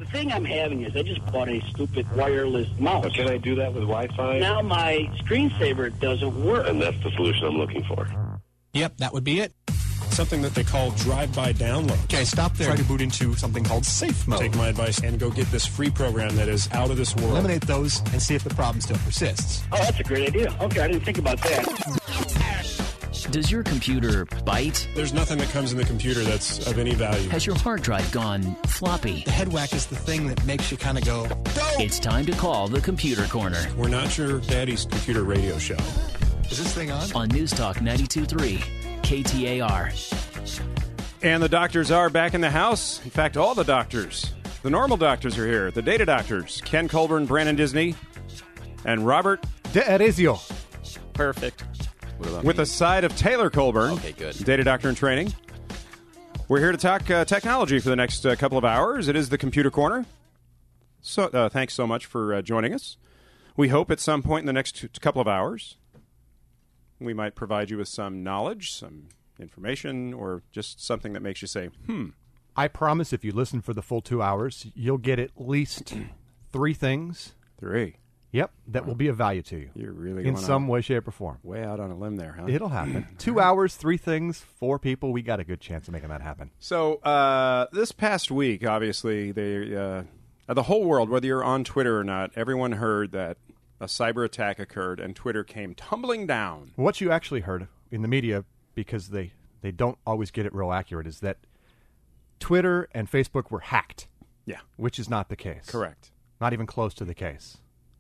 The thing I'm having is I just bought a stupid wireless mouse. But can I do that with Wi-Fi? Now my screensaver doesn't work. And that's the solution I'm looking for. Yep, that would be it. Something that they call drive-by download. Okay, stop there. Try to boot into something called safe mode. Take my advice and go get this free program that is out of this world. Eliminate those and see if the problem still persists. Oh, that's a great idea. Okay, I didn't think about that. Does your computer bite? There's nothing that comes in the computer that's of any value. Has your hard drive gone floppy? The head whack is the thing that makes you kind of go, It's time to call the Computer Corner. We're not your daddy's computer radio show. Is this thing on? News Talk 92.3 KTAR. And the doctors are back in the house. In fact, all the doctors. The normal doctors are here. The data doctors. Ken Colburn, Brandon Disney, and Robert D'Arizio. Perfect. With a side of Taylor Colburn. Okay, good. Data doctor in training. We're here to talk technology for the next couple of hours. It is the Computer Corner. So thanks so much for joining us. We hope at some point in the next couple of hours we might provide you with some knowledge, some information, or just something that makes you say, I promise if you listen for the full 2 hours, you'll get at least 3 things. 3. Yep, that will be of value to you. You're really in some way, shape, or form. Way out on a limb there, huh? It'll happen. 2 hours, 3 things, 4 people. We got a good chance of making that happen. So this past week, obviously, the whole world, whether you're on Twitter or not, everyone heard that a cyber attack occurred and Twitter came tumbling down. What you actually heard in the media, because they don't always get it real accurate, is that Twitter and Facebook were hacked. Yeah. Which is not the case. Correct. Not even close to the case.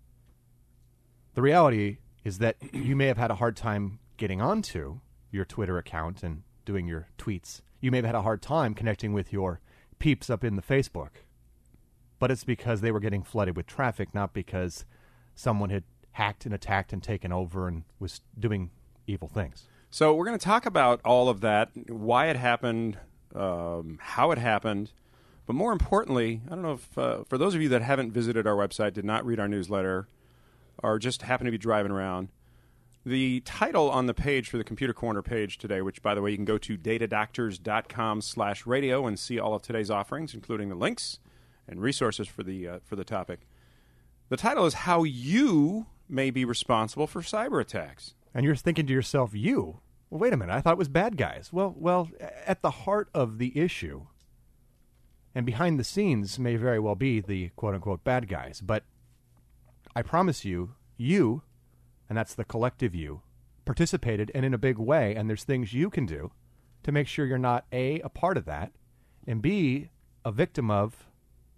The reality is that you may have had a hard time getting onto your Twitter account and doing your tweets. You may have had a hard time connecting with your peeps up in the Facebook. But it's because they were getting flooded with traffic, not because someone had hacked and attacked and taken over and was doing evil things. So we're going to talk about all of that, why it happened, how it happened. But more importantly, I don't know if for those of you that haven't visited our website, did not read our newsletter, or just happen to be driving around, the title on the page for the Computer Corner page today, which, by the way, you can go to datadoctors.com/radio and see all of today's offerings, including the links and resources for the topic. The title is How You May Be Responsible for Cyber Attacks. And you're thinking to yourself, you? Well, wait a minute. I thought it was bad guys. Well, at the heart of the issue and behind the scenes may very well be the quote-unquote bad guys. But I promise you, and that's the collective you, participated and in a big way, and there's things you can do to make sure you're not, A, a part of that, and B, a victim of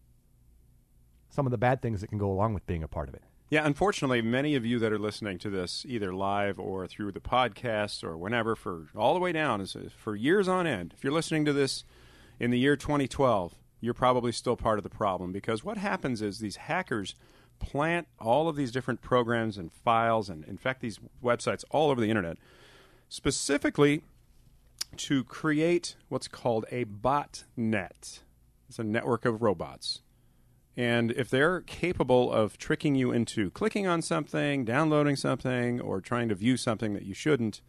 some of the bad things that can go along with being a part of it. Yeah, unfortunately, many of you that are listening to this, either live or through the podcast or whenever, for all the way down, for years on end, if you're listening to this in the year 2012, you're probably still part of the problem, because what happens is these hackers plant all of these different programs and files and infect these websites all over the internet, specifically to create what's called a botnet. It's a network of robots. And if they're capable of tricking you into clicking on something, downloading something, or trying to view something that you shouldn't,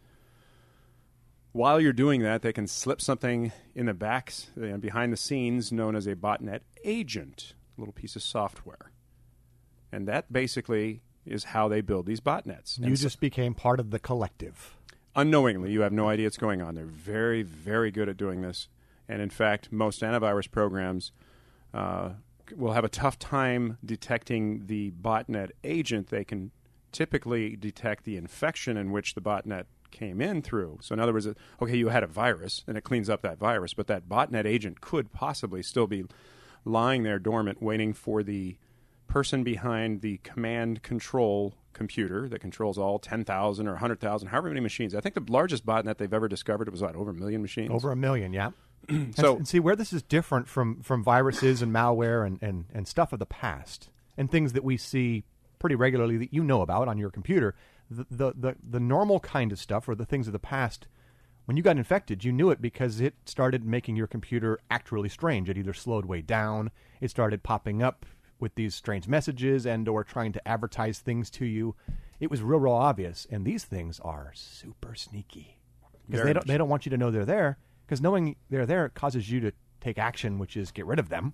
while you're doing that, they can slip something in the backs, behind the scenes, known as a botnet agent, a little piece of software. And that basically is how they build these botnets. You just became part of the collective. Unknowingly, you have no idea what's going on. They're very, very good at doing this. And in fact, most antivirus programs will have a tough time detecting the botnet agent. They can typically detect the infection in which the botnet came in through. So in other words, okay, you had a virus, and it cleans up that virus, but that botnet agent could possibly still be lying there dormant, waiting for the person behind the command control computer that controls all 10,000 or 100,000, however many machines. I think the largest botnet they've ever discovered, it was over 1 million machines? Over 1 million, yeah. So, and see, where this is different from viruses and malware and stuff of the past and things that we see pretty regularly that you know about on your computer, the normal kind of stuff or the things of the past, when you got infected, you knew it because it started making your computer act really strange. It either slowed way down, it started popping up with these strange messages and or trying to advertise things to you. It was real obvious, and these things are super sneaky because they don't want you to know they're there, because knowing they're there causes you to take action, which is get rid of them,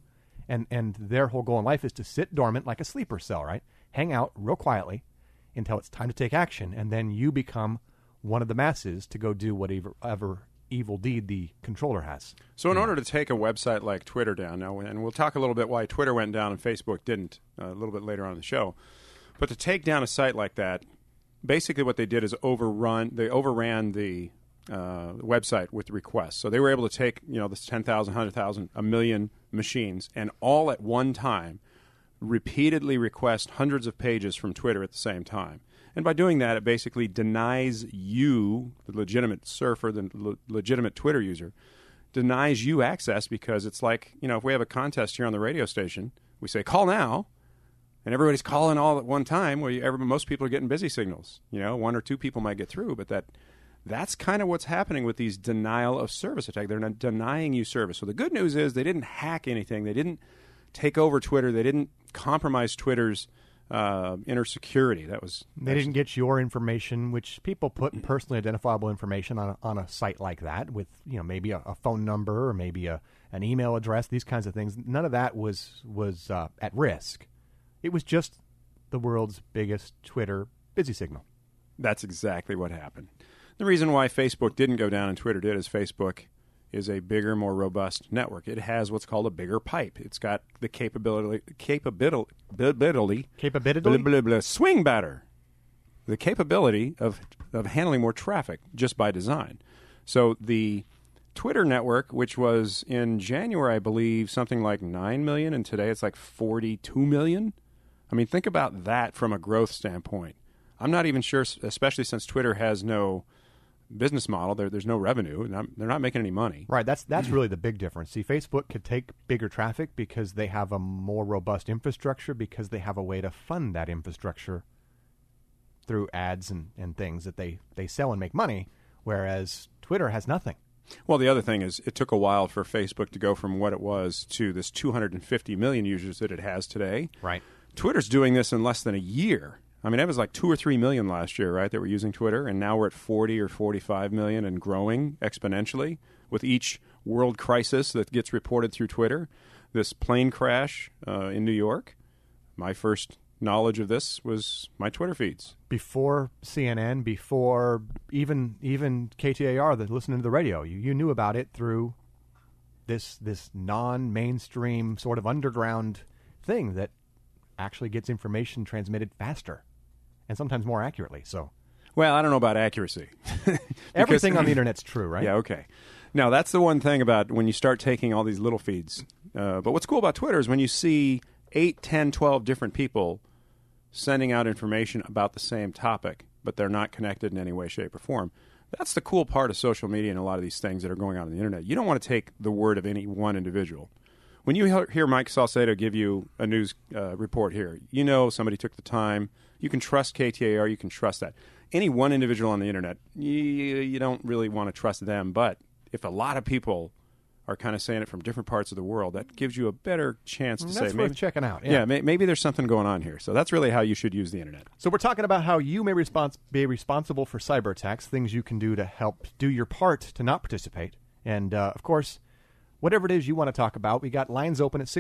And their whole goal in life is to sit dormant like a sleeper cell, right? Hang out real quietly until it's time to take action, and then you become one of the masses to go do whatever evil deed the controller has. So in order to take a website like Twitter down, now, and we'll talk a little bit why Twitter went down and Facebook didn't a little bit later on in the show, but to take down a site like that, basically what they did is overran the website with requests. So they were able to take, this 10,000, 100,000, a million machines, and all at one time repeatedly request hundreds of pages from Twitter at the same time. And by doing that, it basically denies you, the legitimate surfer, the legitimate Twitter user, denies you access, because it's like, if we have a contest here on the radio station, we say, call now, and everybody's calling all at one time. Well, most people are getting busy signals. One or two people might get through, but that's kind of what's happening with these denial of service attacks. They're not denying you service. So the good news is they didn't hack anything. They didn't take over Twitter. They didn't compromise Twitter's inner security. They didn't get your information, which people put personally identifiable information on a site like that with maybe a phone number or maybe an email address. These kinds of things. None of that was at risk. It was just the world's biggest Twitter busy signal. That's exactly what happened. The reason why Facebook didn't go down and Twitter did is Facebook is a bigger, more robust network. It has what's called a bigger pipe. It's got the swing batter, the capability of handling more traffic just by design. So the Twitter network, which was in January, I believe, something like 9 million, and today it's like 42 million. I mean, think about that from a growth standpoint. I'm not even sure, especially since Twitter has no business model. There's no revenue. And they're not making any money. Right. That's really the big difference. See, Facebook could take bigger traffic because they have a more robust infrastructure, because they have a way to fund that infrastructure through ads and things that they sell and make money, whereas Twitter has nothing. Well, the other thing is it took a while for Facebook to go from what it was to this 250 million users that it has today. Right. Twitter's doing this in less than a year. I mean, it was like 2 or 3 million last year, right, that were using Twitter, and now we're at 40 or 45 million and growing exponentially with each world crisis that gets reported through Twitter. This plane crash in New York, my first knowledge of this was my Twitter feeds. Before CNN, before even KTAR, that listening to the radio, you knew about it through this non-mainstream sort of underground thing that actually gets information transmitted faster and sometimes more accurately. So, well, I don't know about accuracy. Everything on the internet's true, right? Yeah, okay. Now, that's the one thing about when you start taking all these little feeds. But what's cool about Twitter is when you see 8, 10, 12 different people sending out information about the same topic, but they're not connected in any way, shape, or form. That's the cool part of social media and a lot of these things that are going on the internet. You don't want to take the word of any one individual. When you hear Mike Salcedo give you a news report here, somebody took the time. You can trust KTAR. You can trust that. Any one individual on the internet, you don't really want to trust them. But if a lot of people are kind of saying it from different parts of the world, that gives you a better chance to that's say, worth checking out. Yeah, maybe there's something going on here. So that's really how you should use the internet. So we're talking about how you may be responsible for cyber attacks, things you can do to help do your part to not participate. And, of course, whatever it is you want to talk about, we got lines open at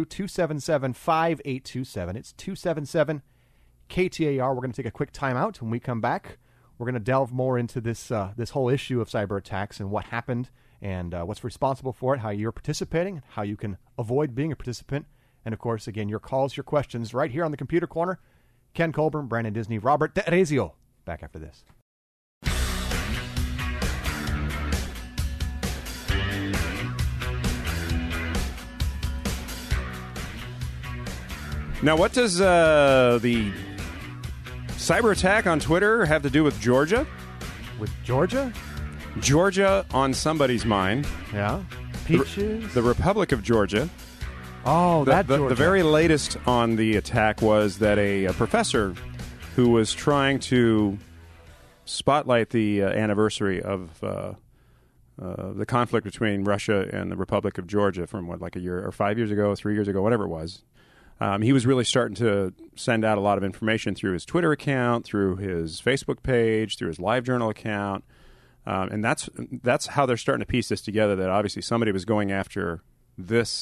602-277-5827. It's 277-KTAR. We're going to take a quick time out. When we come back, we're going to delve more into this whole issue of cyber attacks and what happened and what's responsible for it, how you're participating, how you can avoid being a participant. And, of course, again, your calls, your questions right here on the Computer Corner. Ken Colburn, Brandon Disney, Robert D'Erezio. Back after this. Now, what does the cyber attack on Twitter have to do with Georgia? With Georgia? Georgia on somebody's mind. Yeah. Peaches? The Republic of Georgia. Oh, Georgia. The very latest on the attack was that a professor who was trying to spotlight the anniversary of the conflict between Russia and the Republic of Georgia from, like a year or 5 years ago, 3 years ago, whatever it was. He was really starting to send out a lot of information through his Twitter account, through his Facebook page, through his LiveJournal account. And that's how they're starting to piece this together, that obviously somebody was going after this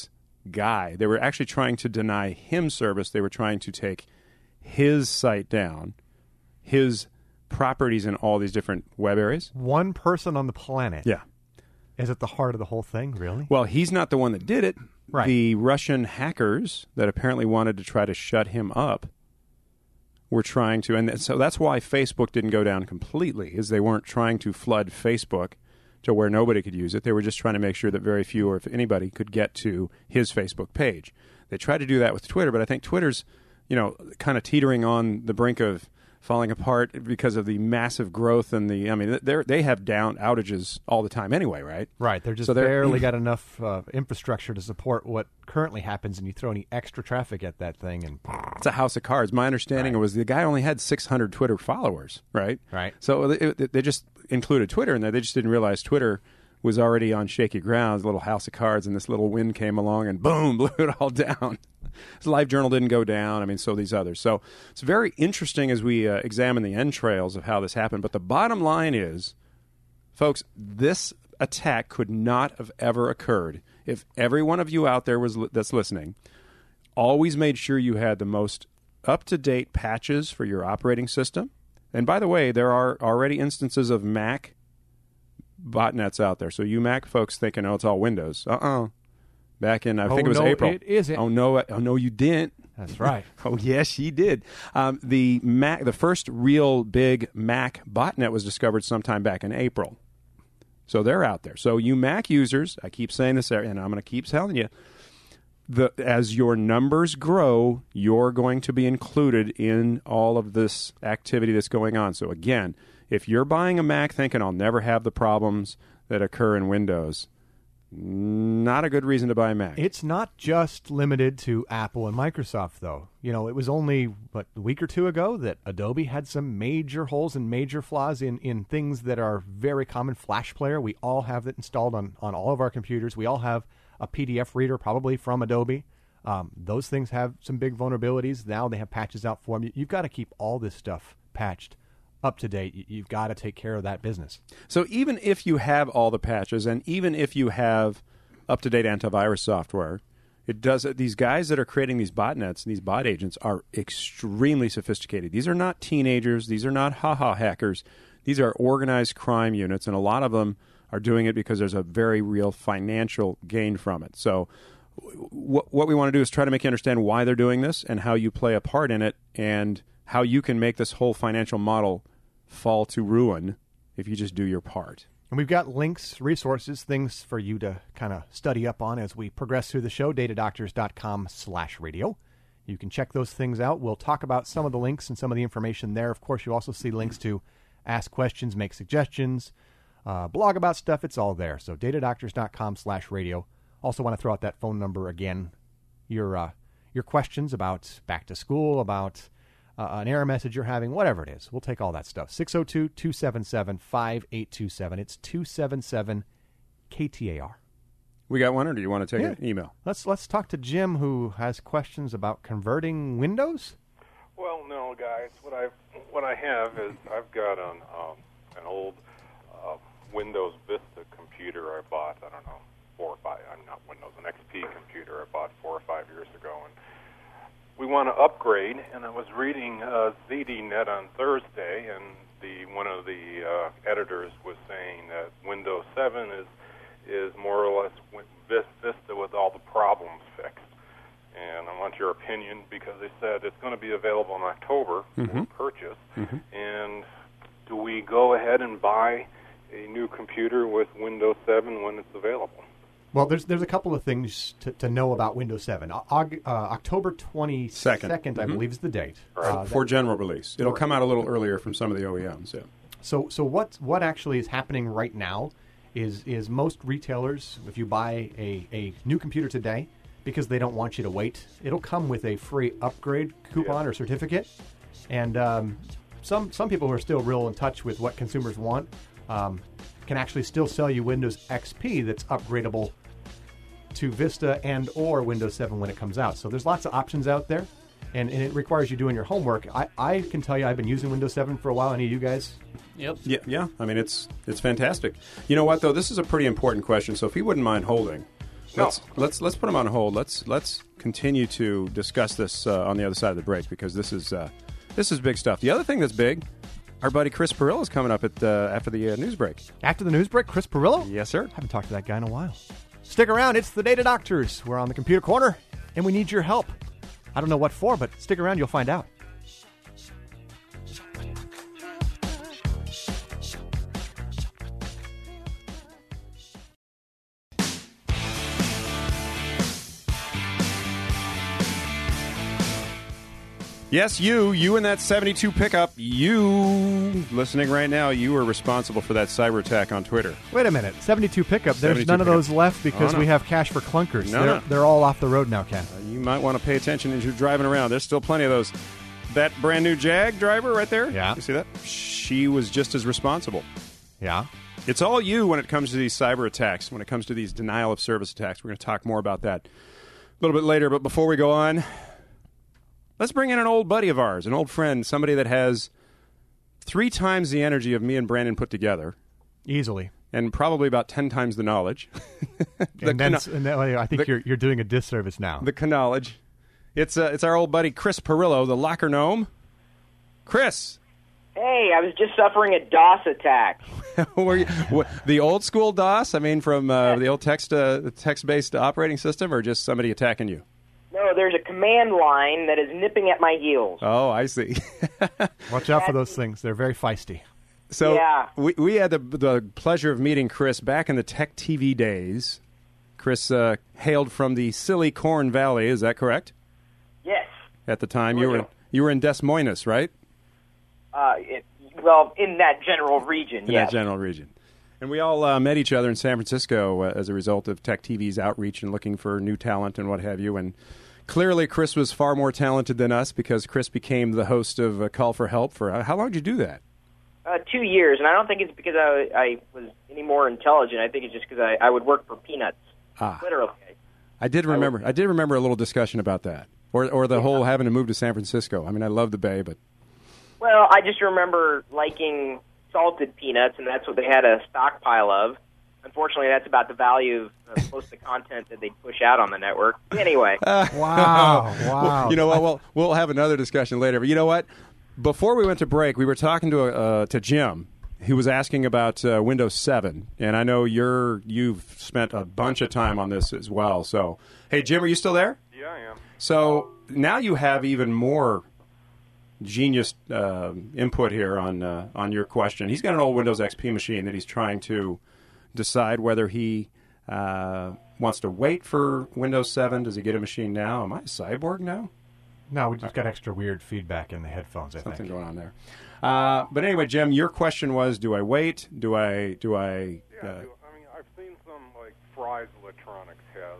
guy. They were actually trying to deny him service. They were trying to take his site down, his properties in all these different web areas. One person on the planet. Yeah. Is at the heart of the whole thing, really? Well, he's not the one that did it. Right. The Russian hackers that apparently wanted to try to shut him up were trying to, and so that's why Facebook didn't go down completely, is they weren't trying to flood Facebook to where nobody could use it. They were just trying to make sure that very few, or if anybody, could get to his Facebook page. They tried to do that with Twitter, but I think Twitter's, kind of teetering on the brink of falling apart because of the massive growth and they have down outages all the time anyway, right? Right. They're just barely got enough infrastructure to support what currently happens, and you throw any extra traffic at that thing, and it's a house of cards. My understanding was the guy only had 600 Twitter followers, right? Right. So they just included Twitter in there. They just didn't realize Twitter was already on shaky ground, a little house of cards, and this little wind came along and boom, blew it all down. His LiveJournal didn't go down. So these others. So it's very interesting as we examine the entrails of how this happened. But the bottom line is, folks, this attack could not have ever occurred if every one of you out there that's listening always made sure you had the most up-to-date patches for your operating system. And by the way, there are already instances of Mac botnets out there. So you Mac folks thinking, it's all Windows. Back in, I think it was April. It isn't. Oh no, you didn't. That's right. Oh yes, she did. The first real big Mac botnet was discovered sometime back in April. So they're out there. So you Mac users, I keep saying this, and I'm going to keep telling you, as your numbers grow, you're going to be included in all of this activity that's going on. So again, if you're buying a Mac thinking I'll never have the problems that occur in Windows, not a good reason to buy a Mac. It's not just limited to Apple and Microsoft, though. It was only, a week or two ago that Adobe had some major holes and major flaws in things that are very common. Flash Player, we all have it installed on all of our computers. We all have a PDF reader, probably from Adobe. Those things have some big vulnerabilities. Now they have patches out for them. You've got to keep all this stuff patched up to date. You've got to take care of that business. So even if you have all the patches, and even if you have up-to-date antivirus software, these guys that are creating these botnets and these bot agents are extremely sophisticated. These are not teenagers. These are not ha-ha hackers. These are organized crime units, and a lot of them are doing it because there's a very real financial gain from it. So what we want to do is try to make you understand why they're doing this and how you play a part in it, and how you can make this whole financial model fall to ruin if you just do your part. And we've got links, resources, things for you to kind of study up on as we progress through the show, datadoctors.com/radio. You can check those things out. We'll talk about some of the links and some of the information there. Of course, you also see links to ask questions, make suggestions, blog about stuff. It's all there. So datadoctors.com/radio. Also want to throw out that phone number again. Your questions about back to school, about an error message you're having, whatever it is. We'll take all that stuff. 602-277-5827. It's 277-KTAR. We got one, or do you want to take an email? Let's talk to Jim, who has questions about converting Windows. Well, no, guys. What I have is I've got an old Windows Vista computer I bought, I don't know, 4 or 5, not Windows, an XP computer I bought 4 or 5 years ago, and we want to upgrade, and I was reading ZDNet on Thursday, and one of the editors was saying that Windows 7 is more or less Vista with all the problems fixed. And I want your opinion, because they said it's going to be available in October for purchase. Mm-hmm. And do we go ahead and buy a new computer with Windows 7 when it's available? Well, there's a couple of things to know about Windows 7. October 22nd, I believe, is the date. Right. For general release. It'll come out a little earlier from some of the OEMs. Yeah. So what actually is happening right now is most retailers, if you buy a new computer today, because they don't want you to wait, it'll come with a free upgrade coupon or certificate. And some people who are still real in touch with what consumers want can actually still sell you Windows XP that's upgradable to Vista and or Windows 7 when it comes out. So there's lots of options out there, and it requires you doing your homework. I can tell you I've been using Windows 7 for a while. Any of you guys? Yep. Yeah. I mean, it's fantastic. You know what, though? This is a pretty important question, so if you wouldn't mind holding, Let's put them on hold. Let's continue to discuss this on the other side of the break, because this is big stuff. The other thing that's big, our buddy Chris Pirillo is coming up after the news break. After the news break, Chris Pirillo? Yes, sir. Haven't talked to that guy in a while. Stick around. It's the Data Doctors. We're on the Computer Corner, and we need your help. I don't know what for, but stick around. You'll find out. Yes, you in that 72 pickup, you listening right now, you are responsible for that cyber attack on Twitter. Wait a minute. 72 pickup. There's 72 none of pickup. those left because Oh, no. we have cash for clunkers. No. They're all off the road now, Ken. You might want to pay attention as you're driving around. There's still plenty of those. That brand new Jag driver right there? Yeah. You see that? She was just as responsible. Yeah. It's all you when it comes to these cyber attacks, when it comes to these denial of service attacks. We're going to talk more about that a little bit later. But before we go on, let's bring in an old buddy of ours, an old friend, somebody that has 3 times the energy of me and Brandon put together. Easily. And probably about 10 times the knowledge. I think you're doing a disservice now. The knowledge. It's our old buddy Chris Pirillo, the Locker Gnome. Chris. Hey, I was just suffering a DOS attack. Were you, the old school DOS? I mean, from the old text-based operating system, or just somebody attacking you? No, there's a command line that is nipping at my heels. Oh, I see. Watch out for those things. They're very feisty. So Yeah. we had the pleasure of meeting Chris back in the Tech TV days. Chris hailed from the silly Corn Valley. Is that correct? Yes. At the time, you were in Des Moines, right? In that general region, In yes. that general region. And we all met each other in San Francisco as a result of Tech TV's outreach and looking for new talent and what have you. And clearly, Chris was far more talented than us, because Chris became the host of Call for Help for how long did you do that? 2 years, and I don't think it's because I was any more intelligent. I think it's just because I would work for peanuts. Literally. I did remember a little discussion about that, or the whole having to move to San Francisco. I mean, I love the Bay, but Well, I just remember liking salted peanuts, and that's what they had a stockpile of. Unfortunately, that's about the value of most of the content that they push out on the network. Anyway. Wow. You know what? We'll have another discussion later. But you know what? Before we went to break, we were talking to Jim, who was asking about Windows 7, and I know you've spent a bunch of time on this as well. So, hey, Jim, are you still there? Yeah, I am. So now you have even more genius input here on your question. He's got an old Windows XP machine that he's trying to decide whether he wants to wait for Windows 7. Does he get a machine now? Am I a cyborg now? No, we just got extra weird feedback in the headphones, I think. Something going on there. But anyway, Jim, your question was, do I wait? Do I? Yeah, I mean, I've seen some, like, Fry's Electronics has,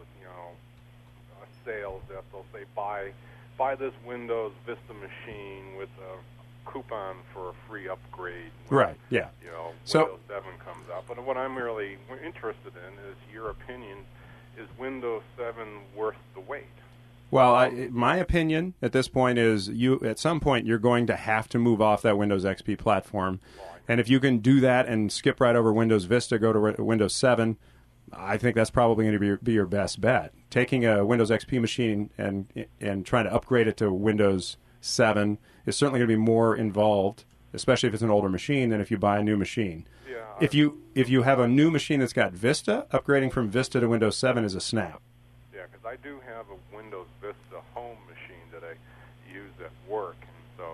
sales that they'll say, buy this Windows Vista machine with a coupon for a free upgrade. Right, yeah. So- Windows 7 comes out. But what I'm really interested in is your opinion. Is Windows 7 worth the wait? Well, my opinion at this point is at some point you're going to have to move off that Windows XP platform. And if you can do that and skip right over Windows Vista, go to Windows 7, I think that's probably going to be your best bet. Taking a Windows XP machine and trying to upgrade it to Windows 7 is certainly going to be more involved, especially if it's an older machine, than if you buy a new machine. Yeah, If you have a new machine that's got Vista, upgrading from Vista to Windows 7 is a snap. Yeah, because I do have a Windows Vista home machine that I use at work, and so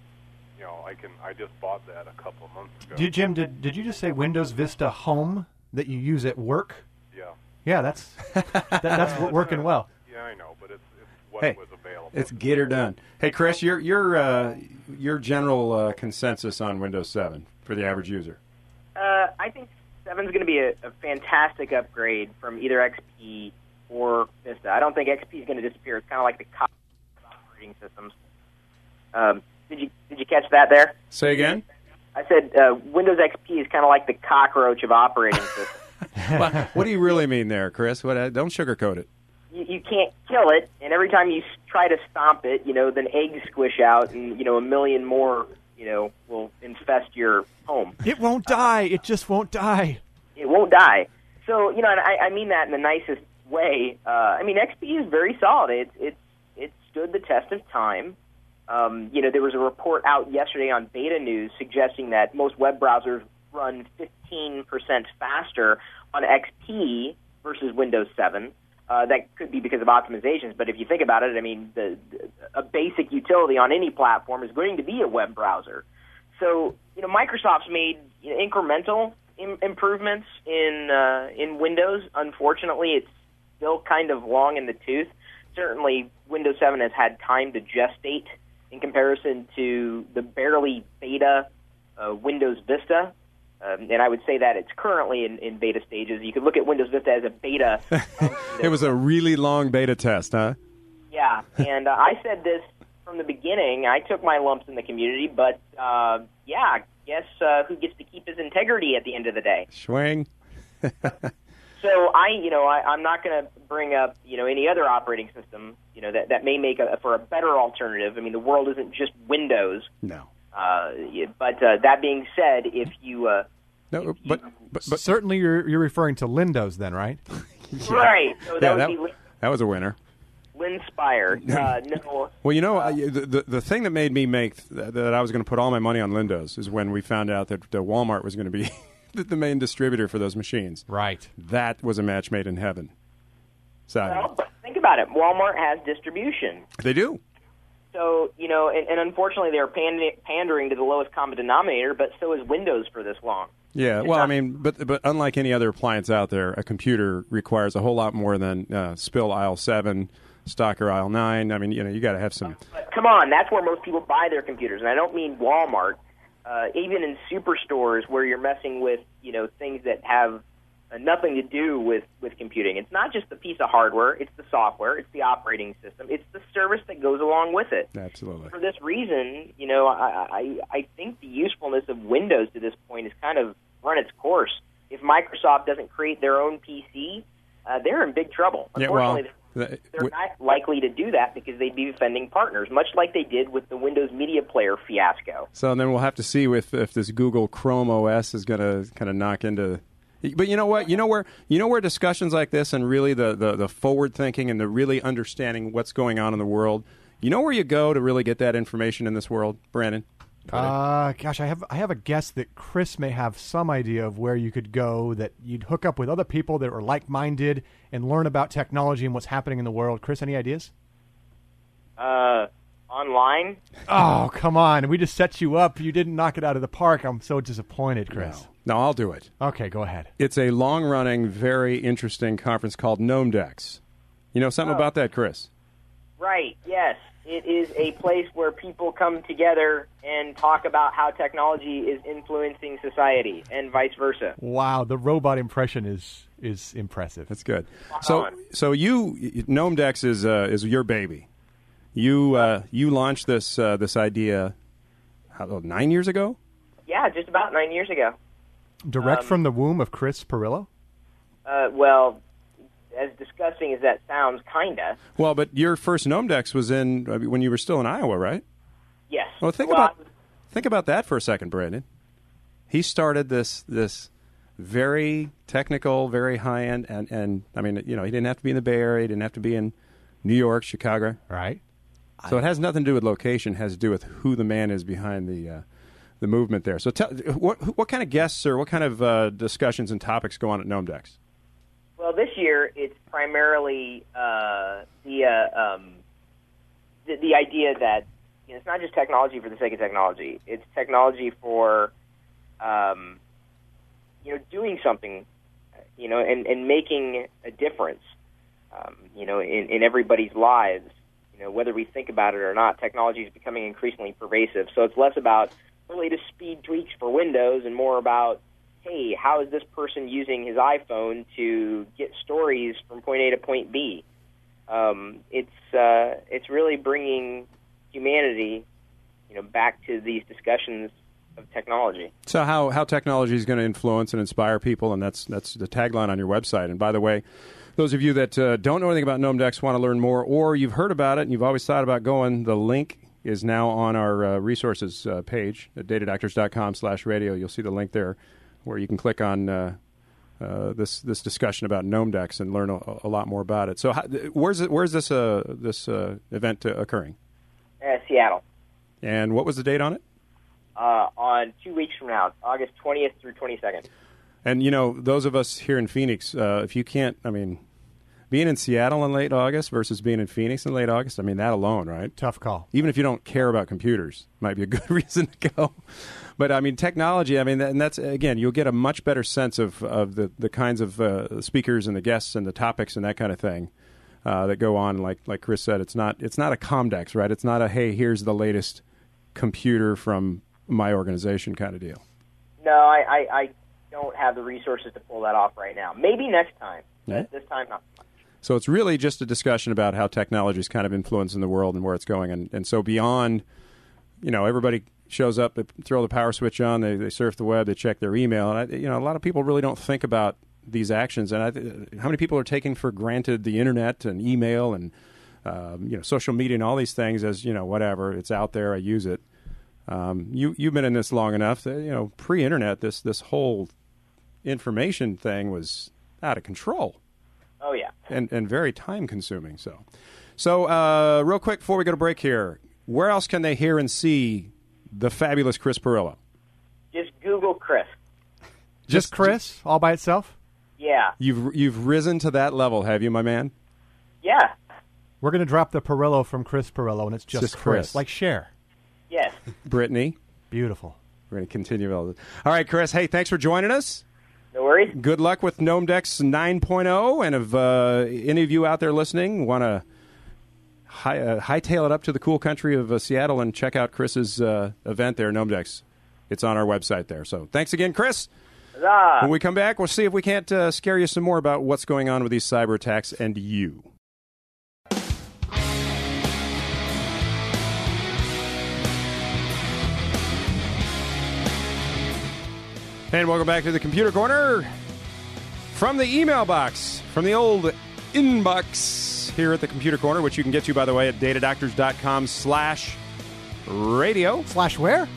I just bought that a couple of months ago. Jim, did you just say Windows Vista Home that you use at work? Yeah. Yeah, that's working well. Yeah, I know, but it's what was available. It's get her done. Hey, Chris, your general consensus on Windows 7 for the average user? I think 7 is going to be a fantastic upgrade from either XP or Vista. I don't think XP is going to disappear. It's kind of like the operating systems. Did you catch that there? Say again? I said Windows XP is kind of like the cockroach of operating systems. What do you really mean there, Chris? Don't sugarcoat it. You can't kill it, and every time you try to stomp it, then eggs squish out, and a million more, will infest your home. It won't die. It just won't die. It won't die. So, and I mean that in the nicest way. I mean, XP is very solid. It stood the test of time. There was a report out yesterday on Beta News suggesting that most web browsers run 15% faster on XP versus Windows 7. That could be because of optimizations, but if you think about it, I mean, a basic utility on any platform is going to be a web browser. So, Microsoft's made incremental improvements in Windows. Unfortunately, it's still kind of long in the tooth. Certainly, Windows 7 has had time to gestate in comparison to the barely beta Windows Vista. And I would say that it's currently in beta stages. You could look at Windows Vista as a beta. It was a really long beta test, huh? Yeah, and I said this from the beginning. I took my lumps in the community, but guess who gets to keep his integrity at the end of the day? Schwing. So I'm not going to bring up any other operating system that may make for a better alternative. I mean, the world isn't just Windows. No. But that being said, if you but certainly you're referring to Lindows then, right? Right. So that was a winner. Linspire. No. Well, the thing that made me make that I was going to put all my money on Lindows is when we found out that Walmart was going to be the main distributor for those machines. Right. That was a match made in heaven. So, well, but think about it. Walmart has distribution. They do. So, and unfortunately they're pandering to the lowest common denominator, but so is Windows for this long. Yeah, well, I mean, but unlike any other appliance out there, a computer requires a whole lot more than spill aisle 7, stocker aisle 9. I mean, you got to have some... But come on, that's where most people buy their computers, and I don't mean Walmart. Even in superstores where you're messing with, things that have nothing to do with computing. It's not just the piece of hardware, it's the software, it's the operating system, it's the service that goes along with it. Absolutely. For this reason, I think the usefulness of Windows to this point has kind of run its course. If Microsoft doesn't create their own PC, they're in big trouble. Unfortunately, they're not likely to do that because they'd be offending partners, much like they did with the Windows Media Player fiasco. So then we'll have to see if this Google Chrome OS is going to kind of knock into... But you know what? You know where discussions like this and really the forward thinking and the really understanding what's going on in the world, you know where you go to really get that information in this world, Brandon? Gosh, I have a guess that Chris may have some idea of where you could go, that you'd hook up with other people that are like-minded and learn about technology and what's happening in the world. Chris, any ideas? Online? Oh, come on. We just set you up. You didn't knock it out of the park. I'm so disappointed, Chris. No, I'll do it. Okay, go ahead. It's a long-running, very interesting conference called GnomeDex. You know something about that, Chris? Right, yes. It is a place where people come together and talk about how technology is influencing society and vice versa. Wow, the robot impression is impressive. That's good. So GnomeDex is your baby. You launched this idea 9 years ago? Yeah, just about 9 years ago. Direct from the womb of Chris Pirillo? Well, as disgusting as that sounds, kinda. Well, but your first GnomeDex was when you were still in Iowa, right? Yes. Well, think about that for a second, Brandon. He started this very technical, very high end, and I mean, he didn't have to be in the Bay Area, he didn't have to be in New York, Chicago, right? So it has nothing to do with location; it has to do with who the man is behind the movement there. So, what kind of guests or what kind of discussions and topics go on at GnomeDex? Well, this year it's primarily the idea that it's not just technology for the sake of technology. It's technology for doing something, and making a difference, in everybody's lives. Whether we think about it or not, technology is becoming increasingly pervasive. So it's less about the latest speed tweaks for Windows and more about, hey, how is this person using his iPhone to get stories from point A to point B? It's really bringing humanity, back to these discussions of technology. So how technology is going to influence and inspire people, and that's the tagline on your website. And by the way, those of you that don't know anything about GnomeDex, want to learn more, or you've heard about it and you've always thought about going, the link is now on our resources page at datadoctors.com/radio. You'll see the link there where you can click on this discussion about Gnome Decks and learn a lot more about it. So, where's this event occurring? Seattle. And what was the date on it? On 2 weeks from now, August 20th through 22nd. And, those of us here in Phoenix, if you can't, being in Seattle in late August versus being in Phoenix in late August, that alone, right? Tough call. Even if you don't care about computers, might be a good reason to go. But, technology, and that's, again, you'll get a much better sense of the kinds of speakers and the guests and the topics and that kind of thing that go on. Like Chris said, it's not a Comdex, right? It's not a, hey, here's the latest computer from my organization kind of deal. No, I don't have the resources to pull that off right now. Maybe next time. Yeah. This time, not. So it's really just a discussion about how technology is kind of influencing the world and where it's going. And so beyond, everybody shows up, they throw the power switch on, they surf the web, they check their email. And, a lot of people really don't think about these actions. And how many people are taking for granted the Internet and email and, social media and all these things as, whatever, it's out there, I use it. You've been in this long enough that, pre-Internet, this whole information thing was out of control. Oh, yeah. And very time-consuming. So real quick before we go to break here, where else can they hear and see the fabulous Chris Pirillo? Just Google Chris. Just Chris, all by itself? Yeah. You've risen to that level, have you, my man? Yeah. We're going to drop the Pirillo from Chris Pirillo, and it's just Chris. Like Cher. Yes. Brittany. Beautiful. We're going to continue. All right, Chris. Hey, thanks for joining us. No worries. Good luck with Gnome Decks 9.0. And if any of you out there listening want to hightail it up to the cool country of Seattle and check out Chris's event there, Gnome Decks, it's on our website there. So thanks again, Chris. Huzzah. When we come back, we'll see if we can't scare you some more about what's going on with these cyber attacks and you. And welcome back to the Computer Corner from the email box, from the old inbox here at the Computer Corner, which you can get to, by the way, at datadoctors.com/radio. Slash where?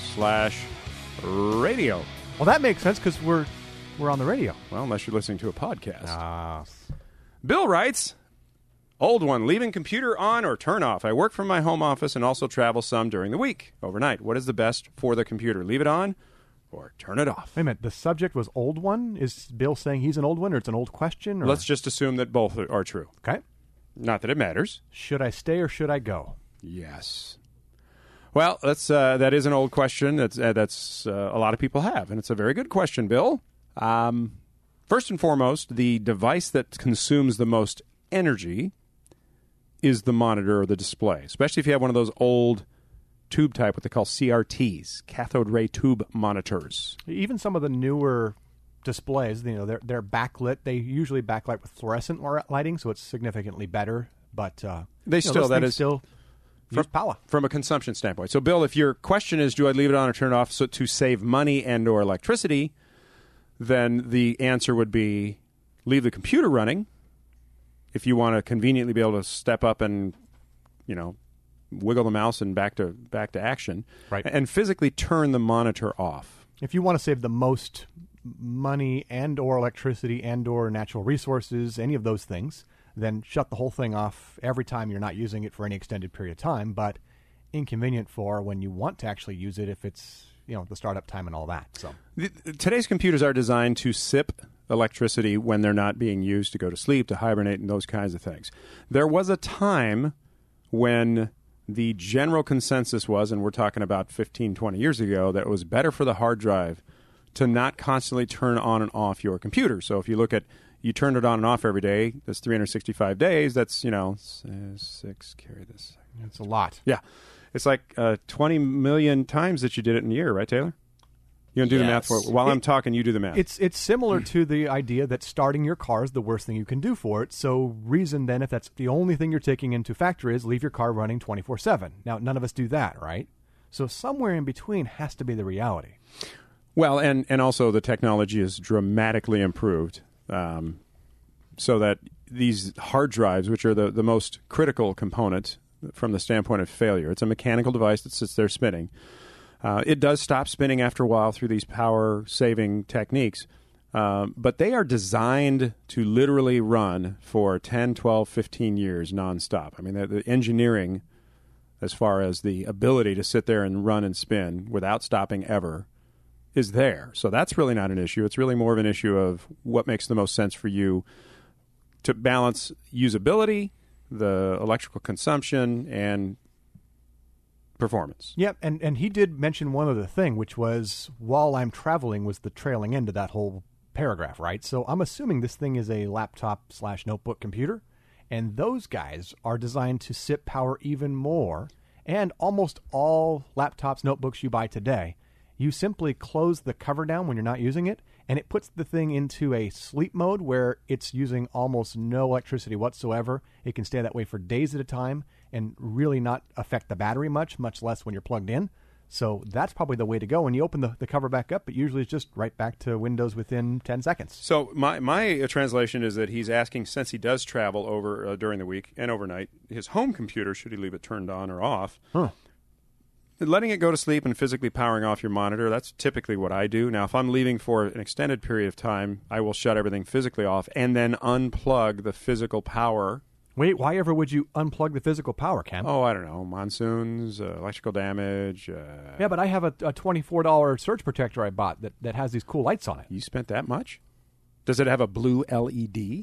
/radio. Well, that makes sense because we're on the radio. Well, unless you're listening to a podcast. Bill writes, old one, leaving computer on or turn off. I work from my home office and also travel some during the week, overnight. What is the best for the computer? Leave it on or turn it off? Wait a minute. The subject was old one? Is Bill saying he's an old one or it's an old question? Or? Let's just assume that both are true. Okay. Not that it matters. Should I stay or should I go? Yes. Well, that is an old question that's a lot of people have, and it's a very good question, Bill. First and foremost, the device that consumes the most energy is the monitor or the display, especially if you have one of those old tube type, what they call CRTs, cathode ray tube monitors. Even some of the newer displays, they're backlit. They usually backlight with fluorescent lighting, so it's significantly better. But they still use power from a consumption standpoint. So, Bill, if your question is, do I leave it on or turn it off to save money and or electricity, then the answer would be leave the computer running. If you want to conveniently be able to step up and, wiggle the mouse and back to action, right, and physically turn the monitor off. If you want to save the most money and or electricity and or natural resources, any of those things, then shut the whole thing off every time you're not using it for any extended period of time, but inconvenient for when you want to actually use it if it's, the startup time and all that. So today's computers are designed to sip electricity when they're not being used to go to sleep, to hibernate, and those kinds of things. There was a time when the general consensus was, and we're talking about 15, 20 years ago, that it was better for the hard drive to not constantly turn on and off your computer. So if you look at, you turn it on and off every day, that's 365 days, that's, 6, carry this. It's a lot. Yeah. It's like 20 million times that you did it in a year, right, Taylor? You don't do the math for it. While I'm talking, you do the math. It's similar to the idea that starting your car is the worst thing you can do for it. So reason then, if that's the only thing you're taking into factor, is leave your car running 24/7. Now, none of us do that, right? So somewhere in between has to be the reality. Well, and also the technology is dramatically improved so that these hard drives, which are the most critical component from the standpoint of failure, it's a mechanical device that sits there spinning. It does stop spinning after a while through these power-saving techniques, But they are designed to literally run for 10, 12, 15 years nonstop. I mean, the engineering, as far as the ability to sit there and run and spin without stopping ever, is there. So that's really not an issue. It's really more of an issue of what makes the most sense for you to balance usability, the electrical consumption, and performance. Yep, and he did mention one other thing, which was while I'm traveling was the trailing end of that whole paragraph, right? So I'm assuming this thing is a laptop/notebook computer, and those guys are designed to sip power even more. And almost all laptops, notebooks you buy today, you simply close the cover down when you're not using it, and it puts the thing into a sleep mode where it's using almost no electricity whatsoever. It can stay that way for days at a time and really not affect the battery much less when you're plugged in. So that's probably the way to go. When you open the cover back up, it usually is just right back to Windows within 10 seconds. So my translation is that he's asking, since he does travel over during the week and overnight, his home computer, should he leave it turned on or off, letting it go to sleep and physically powering off your monitor, that's typically what I do. Now, if I'm leaving for an extended period of time, I will shut everything physically off and then unplug the physical power. Wait, why ever would you unplug the physical power, Ken? Oh, I don't know. Monsoons, electrical damage. Yeah, but I have a $24 surge protector I bought that has these cool lights on it. You spent that much? Does it have a blue LED?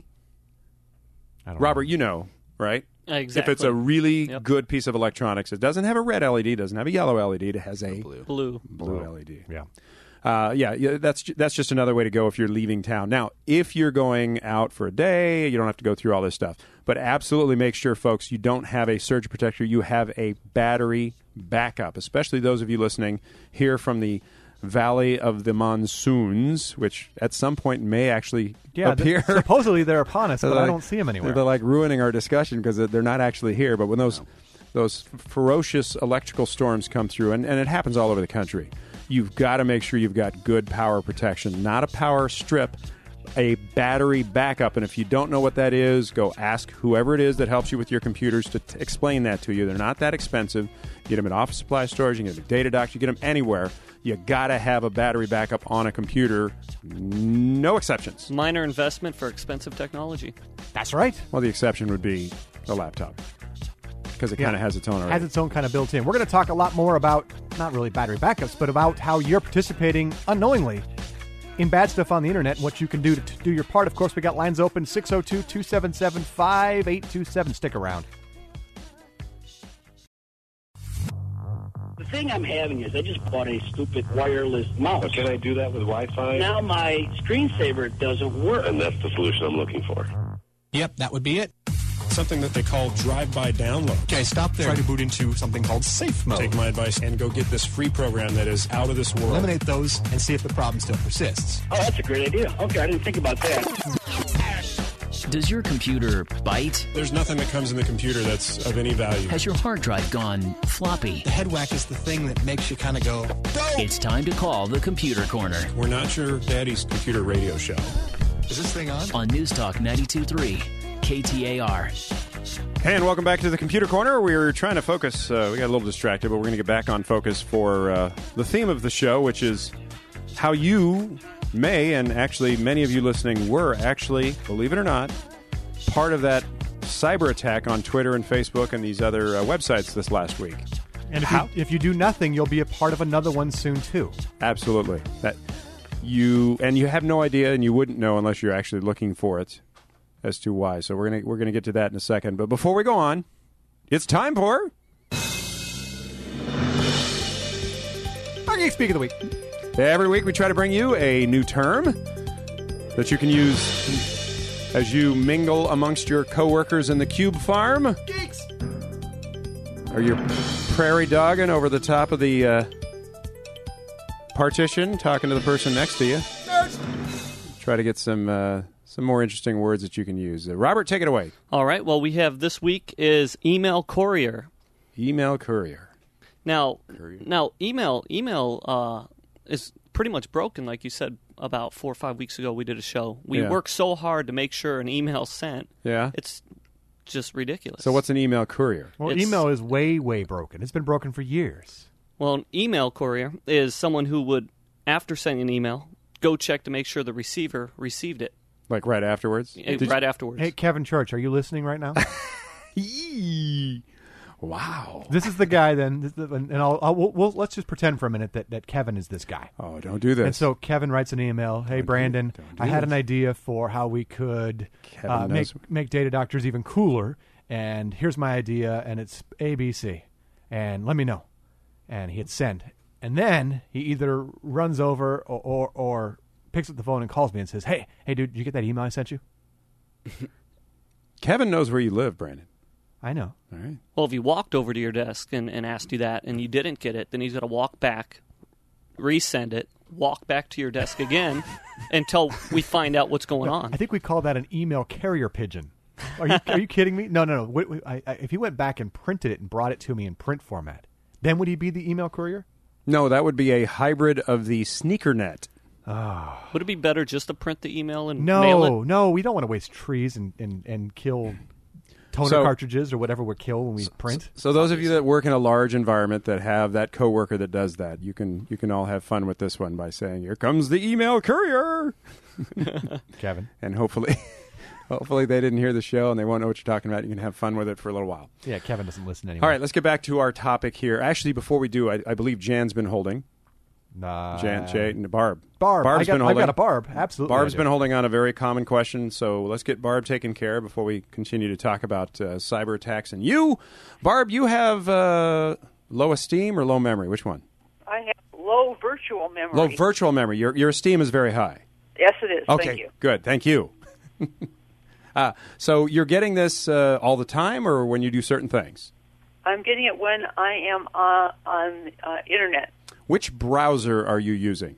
I don't Robert, know. you know, right? Exactly. If it's a really good piece of electronics, it doesn't have a red LED, doesn't have a yellow LED, it has a blue LED. Yeah. That's just another way to go if you're leaving town. Now, if you're going out for a day, you don't have to go through all this stuff. But absolutely make sure, folks, you don't have a surge protector. You have a battery backup, especially those of you listening here from the Valley of the Monsoons, which at some point may actually appear. Supposedly they're upon us, but I don't see them anywhere. They're like ruining our discussion because they're not actually here. But when those ferocious electrical storms come through, and it happens all over the country, you've got to make sure you've got good power protection, not a power strip, a battery backup. And if you don't know what that is, go ask whoever it is that helps you with your computers to explain that to you. They're not that expensive. You get them at office supply stores, you get them at Datadog, you get them anywhere. You got to have a battery backup on a computer. No exceptions. Minor investment for expensive technology. That's right. Well, the exception would be a laptop because it kind of has its own already. Has its own kind of built in. We're going to talk a lot more about, not really battery backups, but about how you're participating unknowingly in bad stuff on the internet and what you can do to do your part. Of course, we got lines open, 602-277-5827. Stick around. The thing I'm having is I just bought a stupid wireless mouse. But can I do that with Wi-Fi? Now my screensaver doesn't work. And that's the solution I'm looking for. Yep, that would be it. Something that they call drive-by download. Okay, stop there. Try to boot into something called safe mode. Take my advice and go get this free program that is out of this world. Eliminate those and see if the problem still persists. Oh, that's a great idea. Okay, I didn't think about that. Does your computer bite? There's nothing that comes in the computer that's of any value. Has your hard drive gone floppy? The head whack is the thing that makes you kind of go, It's time to call the Computer Corner We're not your daddy's computer radio show. is this thing on? News Talk 92.3 KTAR. Hey, and welcome back to the Computer Corner. We were trying to focus. We got a little distracted, but we're going to get back on focus for the theme of the show, which is how you may, and actually many of you listening were actually, believe it or not, part of that cyber attack on Twitter and Facebook and these other websites this last week. And if you do nothing, you'll be a part of another one soon, too. Absolutely. You have no idea, and you wouldn't know unless you're actually looking for it as to why. So we're gonna get to that in a second. But before we go on, it's time for our Geek Speak of the Week. Every week we try to bring you a new term that you can use as you mingle amongst your coworkers in the Cube Farm. Geeks! Or you're prairie dogging over the top of the partition, talking to the person next to you. Nerds! Try to get some more interesting words that you can use. Robert, take it away. All right. Well, we have this week is email courier. Email courier. Now, email is pretty much broken, like you said. About 4 or 5 weeks ago, we did a show. We worked so hard to make sure an email's sent. Yeah. It's just ridiculous. So what's an email courier? Well, email is way, way broken. It's been broken for years. Well, an email courier is someone who would, after sending an email, go check to make sure the receiver received it. Like right afterwards? Right afterwards. Hey, Kevin Church, are you listening right now? Wow. This is the guy then, and let's just pretend for a minute that Kevin is this guy. Oh, don't do this. And so Kevin writes an email, hey, Brandon, I had an idea for how we could make Data Doctors even cooler, and here's my idea, and it's ABC, and let me know. And he hits send. And then he either runs over or picks up the phone and calls me and says, hey, dude, did you get that email I sent you? Kevin knows where you live, Brandon. I know. All right. Well, if he walked over to your desk and asked you that and you didn't get it, then he's going to walk back, resend it, walk back to your desk again until we find out what's going on. I think we call that an email carrier pigeon. Are you kidding me? No. If he went back and printed it and brought it to me in print format, then would he be the email courier? No, that would be a hybrid of the SneakerNet. Oh. Would it be better just to print the email and mail it? No, we don't want to waste trees and kill toner cartridges or whatever we kill when we print. So those of you that work in a large environment that have that coworker that does that, you can all have fun with this one by saying, "Here comes the email courier," Kevin, and hopefully they didn't hear the show and they won't know what you're talking about. You can have fun with it for a little while. Yeah, Kevin doesn't listen anymore. All right, let's get back to our topic here. Actually, before we do, I believe Jan's been holding. Jay and Barb. Barb's been holding. I got a Barb. Absolutely. Barb's been holding on a very common question, so let's get Barb taken care of before we continue to talk about cyber attacks. And you, Barb, you have low esteem or low memory? Which one? I have low virtual memory. Low virtual memory. Your esteem is very high. Yes, it is. Okay, Thank you. Good. Thank you. So you're getting this all the time or when you do certain things? I'm getting it when I am on Internet. Which browser are you using?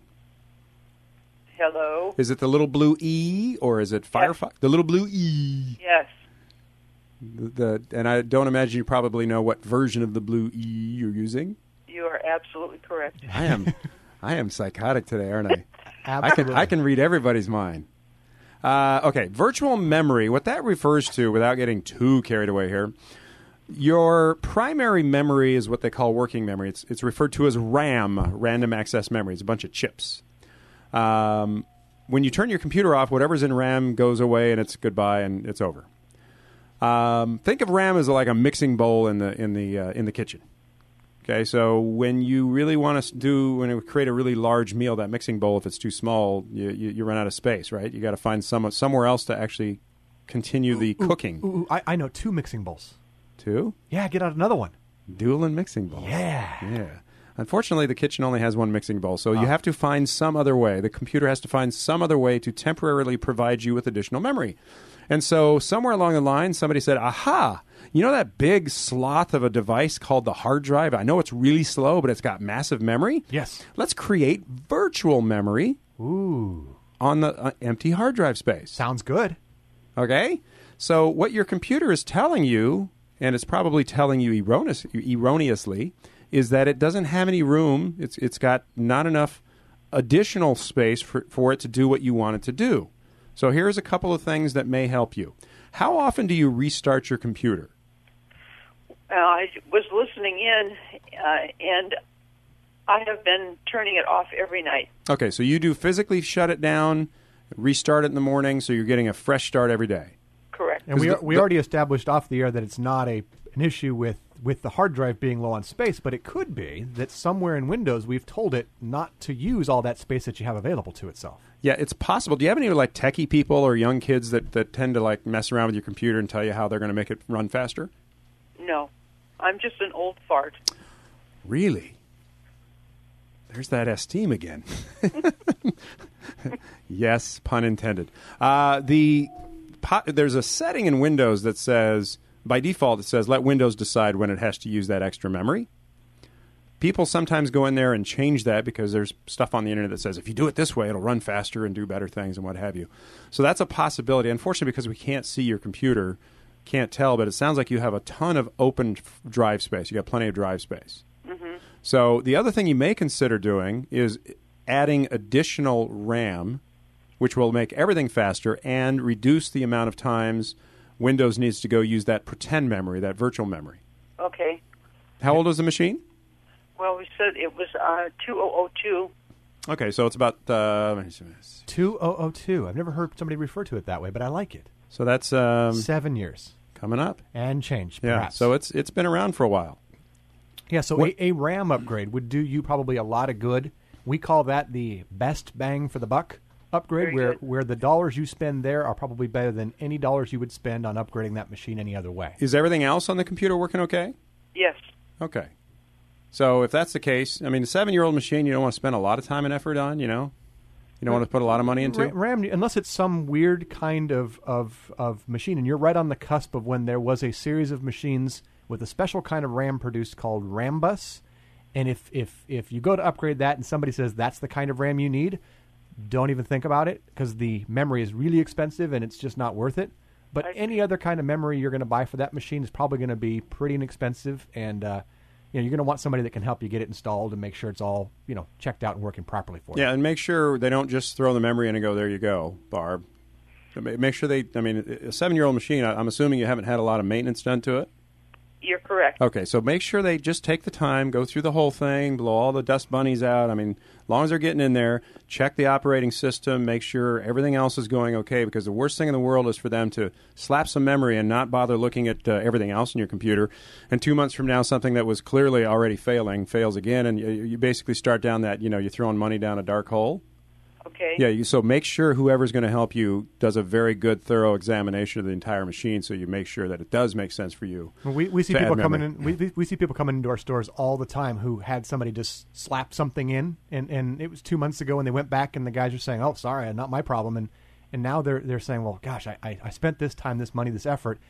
Hello? Is it the little blue E or is it Firefox? The little blue E. Yes. And I don't imagine you probably know what version of the blue E you're using. You are absolutely correct. I am psychotic today, aren't I? Absolutely. I can read everybody's mind. Okay, virtual memory. What that refers to, without getting too carried away here, your primary memory is what they call working memory. It's referred to as RAM, random access memory. It's a bunch of chips. When you turn your computer off, whatever's in RAM goes away and it's goodbye and it's over. Think of RAM as like a mixing bowl in the kitchen. Okay, so when you really want to create a really large meal, that mixing bowl, if it's too small, you run out of space, right? You got to find somewhere else to actually continue the cooking. I know 2 mixing bowls. 2? Yeah, get out another one. Dual and mixing bowl. Yeah. Unfortunately, the kitchen only has 1 mixing bowl, so you have to find some other way. The computer has to find some other way to temporarily provide you with additional memory. And so somewhere along the line, somebody said, aha, you know that big sloth of a device called the hard drive? I know it's really slow, but it's got massive memory. Yes. Let's create virtual memory on the empty hard drive space. Sounds good. Okay? So what your computer is telling you, and it's probably telling you erroneously, is that it doesn't have any room. It's got not enough additional space for it to do what you want it to do. So here's a couple of things that may help you. How often do you restart your computer? I was listening in, and I have been turning it off every night. Okay, so you do physically shut it down, restart it in the morning, so you're getting a fresh start every day. Correct. And we already established off the air that it's not an issue with the hard drive being low on space, but it could be that somewhere in Windows we've told it not to use all that space that you have available to itself. Yeah, it's possible. Do you have any like techie people or young kids that tend to like mess around with your computer and tell you how they're going to make it run faster? No. I'm just an old fart. Really? There's that esteem again. Yes, pun intended. There's a setting in Windows that says, by default, it says let Windows decide when it has to use that extra memory. People sometimes go in there and change that because there's stuff on the internet that says if you do it this way, it'll run faster and do better things and what have you. So that's a possibility. Unfortunately, because we can't see your computer, can't tell, but it sounds like you have a ton of open drive space. You got plenty of drive space. Mm-hmm. So the other thing you may consider doing is adding additional RAM, which will make everything faster and reduce the amount of times Windows needs to go use that pretend memory, that virtual memory. Okay. How old is the machine? Well, we said it was 2002. Okay, so it's about 2002. I've never heard somebody refer to it that way, but I like it. So that's 7 years coming up and change. Yeah, Perhaps. so it's been around for a while. Yeah, so a RAM upgrade would do you probably a lot of good. We call that the best bang for the buck upgrade, where the dollars you spend there are probably better than any dollars you would spend on upgrading that machine any other way. Is everything else on the computer working okay? Yes. Okay. So if that's the case, I mean, a 7-year-old machine you don't want to spend a lot of time and effort on, you know? You don't want to put a lot of money into? RAM, unless it's some weird kind of machine, and you're right on the cusp of when there was a series of machines with a special kind of RAM produced called Rambus. And if you go to upgrade that and somebody says that's the kind of RAM you need, don't even think about it, because the memory is really expensive and it's just not worth it. But any other kind of memory you're going to buy for that machine is probably going to be pretty inexpensive, and you're going to want somebody that can help you get it installed and make sure it's all checked out and working properly for you. Yeah, and make sure they don't just throw the memory in and go, there you go, Barb. Make sure a 7-year-old machine, I'm assuming you haven't had a lot of maintenance done to it? You're correct. Okay, so make sure they just take the time, go through the whole thing, blow all the dust bunnies out. I mean, as long as they're getting in there, check the operating system, make sure everything else is going okay, because the worst thing in the world is for them to slap some memory and not bother looking at everything else in your computer. And 2 months from now, something that was clearly already failing fails again, and you basically start down that, you're throwing money down a dark hole. Okay. Yeah, so make sure whoever's going to help you does a very good, thorough examination of the entire machine, so you make sure that it does make sense for you. We see people coming in. We see people coming into our stores all the time who had somebody just slap something in, and it was 2 months ago, and they went back, and the guys are saying, "Oh, sorry, not my problem," and now they're saying, "Well, gosh, I spent this time, this money, this effort.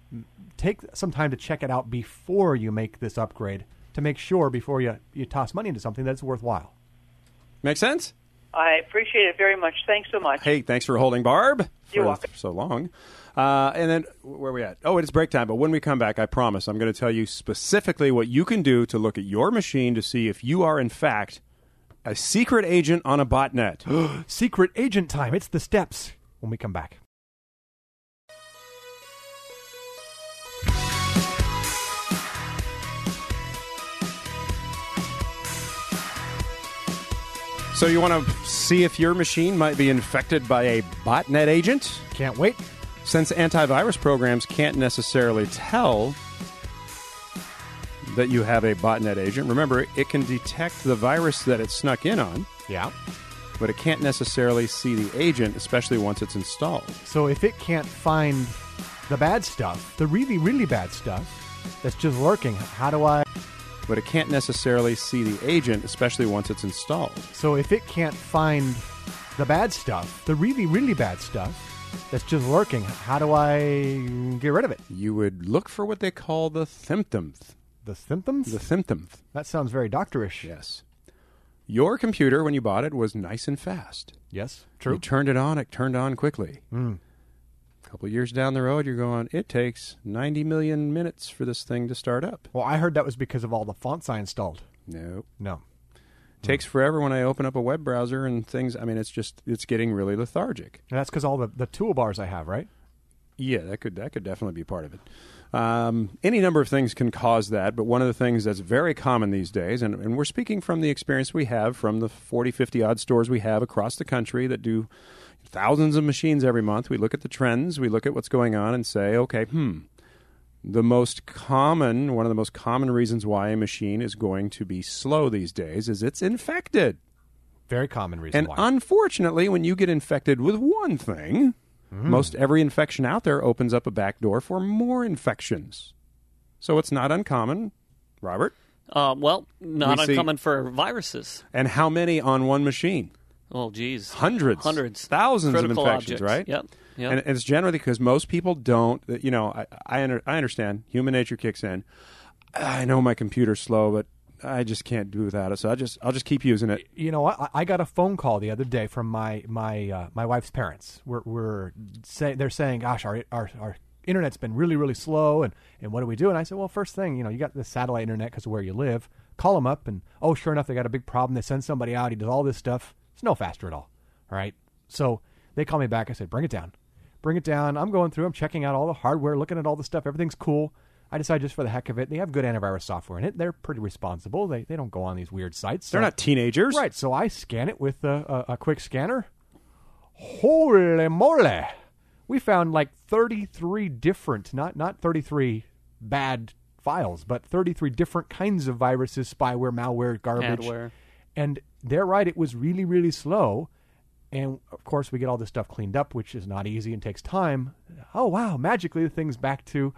Take some time to check it out before you make this upgrade to make sure before you toss money into something that's worthwhile." Make sense? I appreciate it very much. Thanks so much. Hey, thanks for holding, Barb. You're welcome. For so long. And then, where are we at? Oh, it's break time. But when we come back, I promise, I'm going to tell you specifically what you can do to look at your machine to see if you are, in fact, a secret agent on a botnet. Secret agent time. It's the steps when we come back. So you want to see if your machine might be infected by a botnet agent? Can't wait. Since antivirus programs can't necessarily tell that you have a botnet agent, remember, it can detect the virus that it snuck in on. Yeah. But it can't necessarily see the agent, especially once it's installed. So if it can't find the bad stuff, the really, really bad stuff that's just lurking, how do I... But it can't necessarily see the agent, especially once it's installed. So if it can't find the bad stuff, the really, really bad stuff that's just lurking, how do I get rid of it? You would look for what they call the symptoms. The symptoms? The symptoms. That sounds very doctorish. Yes. Your computer, when you bought it, was nice and fast. Yes, true. You turned it on, it turned on quickly. Mm. A couple of years down the road, you're going, it takes 90 million minutes for this thing to start up. Well, I heard that was because of all the fonts I installed. No. Takes forever when I open up a web browser and things. I mean, it's getting really lethargic. And that's because all the toolbars I have, right? Yeah, that could definitely be part of it. Any number of things can cause that, but one of the things that's very common these days, and we're speaking from the experience we have from the 40, 50-odd stores we have across the country that do thousands of machines every month. We look at the trends, we look at what's going on and say, okay, one of the most common reasons why a machine is going to be slow these days is it's infected. Very common reason why. And unfortunately, when you get infected with one thing, most every infection out there opens up a back door for more infections. So it's not uncommon, Robert. Well, not uncommon for viruses. And how many on one machine? Oh, geez. Hundreds. Thousands Critical of infections, objects. right? Yep. And it's generally because most people don't, I understand. Human nature kicks in. I know my computer's slow, but I just can't do without it, so I'll just keep using it. You know what? I got a phone call the other day from my wife's parents. They're saying, "Gosh, our internet's been really, really slow, and what do we do?" And I said, "Well, first thing, you got the satellite internet because of where you live. Call them up, and sure enough, they got a big problem. They send somebody out. He does all this stuff. It's no faster at all. All right. So they call me back. I said, bring it down. I'm going through. I'm checking out all the hardware, looking at all the stuff. Everything's cool. I decided just for the heck of it, they have good antivirus software in it. They're pretty responsible. They don't go on these weird sites. They're not teenagers. Right, so I scan it with a quick scanner. Holy moly. We found like 33 different, not 33 bad files, but 33 different kinds of viruses, spyware, malware, garbage. Adware. And they're right, it was really, really slow. And, of course, we get all this stuff cleaned up, which is not easy and takes time. Oh, wow, magically the thing's back to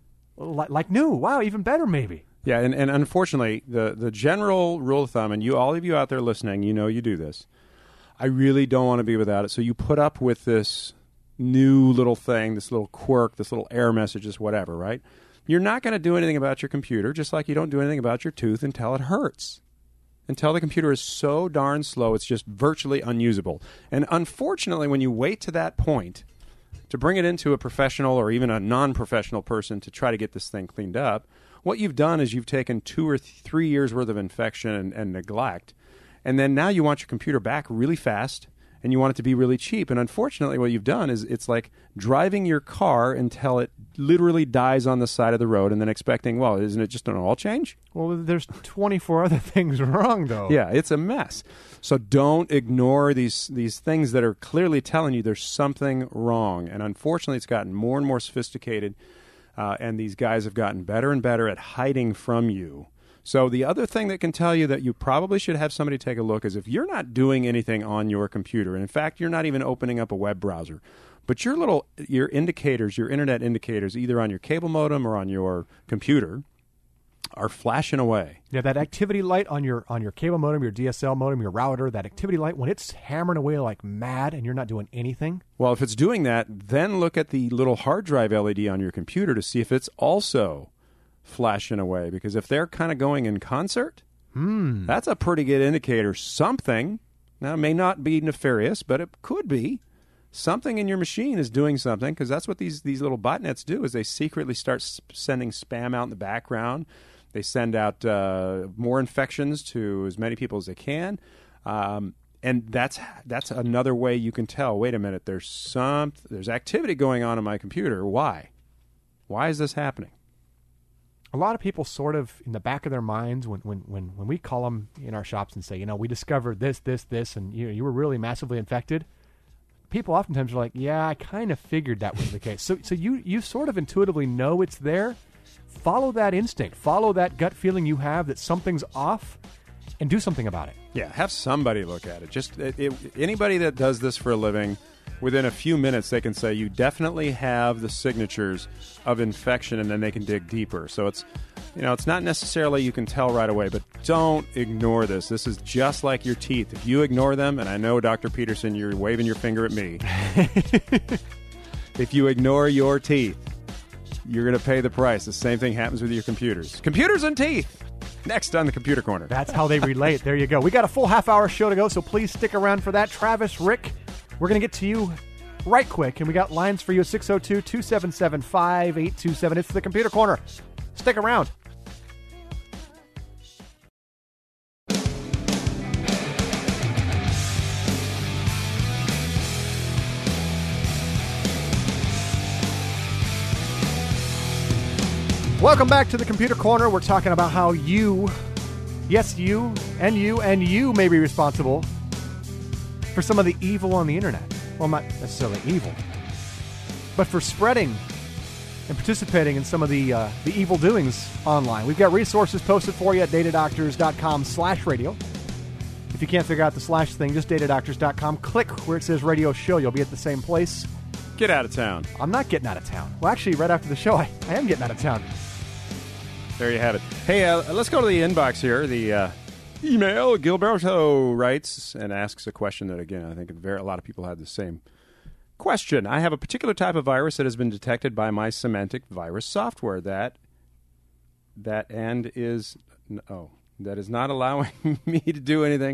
like new. Wow, even better maybe. Yeah, and unfortunately, the general rule of thumb, and all of you out there listening, you know you do this. I really don't want to be without it. So you put up with this new little thing, this little quirk, this little error message, this whatever, right? You're not going to do anything about your computer, just like you don't do anything about your tooth until it hurts. Until the computer is so darn slow, it's just virtually unusable. And unfortunately, when you wait to that point to bring it into a professional or even a non-professional person to try to get this thing cleaned up, what you've done is you've taken 2 or 3 years worth of infection and neglect, and then now you want your computer back really fast, and you want it to be really cheap. And unfortunately, what you've done is it's like driving your car until it literally dies on the side of the road and then expecting, well, isn't it just an oil change? Well, there's 24 other things wrong, though. Yeah, it's a mess. So don't ignore these things that are clearly telling you there's something wrong. And unfortunately, it's gotten more and more sophisticated, and these guys have gotten better and better at hiding from you. So the other thing that can tell you that you probably should have somebody take a look is if you're not doing anything on your computer, and in fact, you're not even opening up a web browser, but your indicators, your internet indicators, either on your cable modem or on your computer, are flashing away. Yeah, that activity light on your cable modem, your DSL modem, your router, that activity light, when it's hammering away like mad and you're not doing anything. Well, if it's doing that, then look at the little hard drive LED on your computer to see if it's also flashing away, because if they're kind of going in concert, that's a pretty good indicator. Something, now it may not be nefarious, but it could be, something in your machine is doing something, because that's what these little botnets do, is they secretly start sending spam out in the background. They send out more infections to as many people as they can, and that's another way you can tell, wait a minute, there's activity going on in my computer. Why is this happening? A lot of people sort of, in the back of their minds, when we call them in our shops and say, we discovered this, and you were really massively infected, people oftentimes are like, yeah, I kind of figured that was the case. So you sort of intuitively know it's there. Follow that instinct. Follow that gut feeling you have that something's off, and do something about it. Yeah, have somebody look at it. Just anybody that does this for a living, within a few minutes, they can say you definitely have the signatures of infection, and then they can dig deeper. So it's not necessarily you can tell right away, but don't ignore this. This is just like your teeth. If you ignore them, and I know, Dr. Peterson, you're waving your finger at me. If you ignore your teeth, you're going to pay the price. The same thing happens with your computers. Computers and teeth. Next on the Computer Corner. That's how they relate. There you go. We got a full half-hour show to go, so please stick around for that. Travis, Rick, we're going to get to you right quick, and we got lines for you, 602-277-5827. It's the Computer Corner. Stick around. Welcome back to the Computer Corner. We're talking about how you may be responsible for some of the evil on the internet. Well, not necessarily evil, but for spreading and participating in some of the evil doings online. We've got resources posted for you at datadoctors.com/radio. If you can't figure out the slash thing, just datadoctors.com. Click where it says radio show. You'll be at the same place. Get out of town. I'm not getting out of town. Well, actually, right after the show, I am getting out of town. There you have it. Hey, let's go to the inbox here. The email, Gilberto writes and asks a question that, again, I think a lot of people had the same question. I have a particular type of virus that has been detected by my Symantec virus software that is not allowing me to do anything.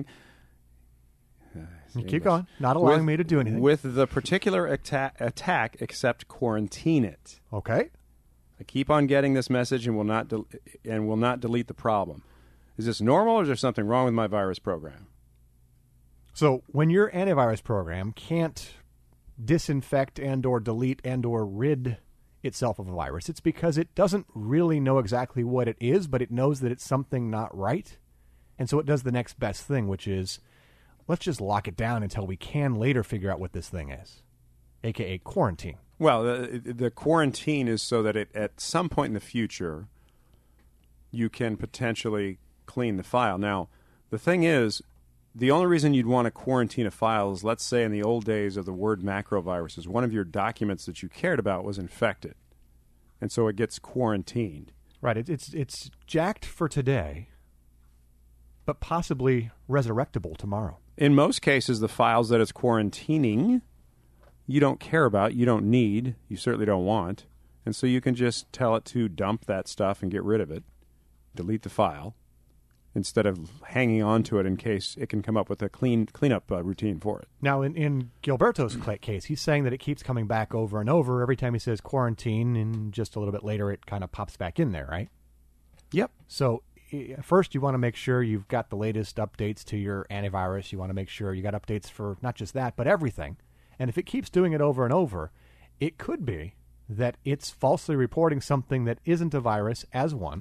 Keep going. Not allowing me to do anything. With the particular attack except quarantine it. Okay. I keep on getting this message and will not delete the problem. Is this normal, or is there something wrong with my virus program? So when your antivirus program can't disinfect and or delete and or rid itself of a virus. It's because it doesn't really know exactly what it is, but it knows that it's something not right. And so it does the next best thing, which is, let's just lock it down until we can later figure out what this thing is, a.k.a. quarantine. Well, the quarantine is so that at some point in the future, you can potentially clean the file. Now, the thing is, the only reason you'd want to quarantine a file is, let's say in the old days of the word macroviruses, one of your documents that you cared about was infected, and so it gets quarantined. Right. It's jacked for today, but possibly resurrectable tomorrow. In most cases, the files that it's quarantining, you don't care about, you don't need, you certainly don't want, and so you can just tell it to dump that stuff and get rid of it, delete the file, instead of hanging on to it in case it can come up with a cleanup routine for it. Now, in Gilberto's case, he's saying that it keeps coming back over and over every time he says quarantine, and just a little bit later it kind of pops back in there, right? Yep. So first you want to make sure you've got the latest updates to your antivirus. You want to make sure you got updates for not just that, but everything. And if it keeps doing it over and over, it could be that it's falsely reporting something that isn't a virus as one,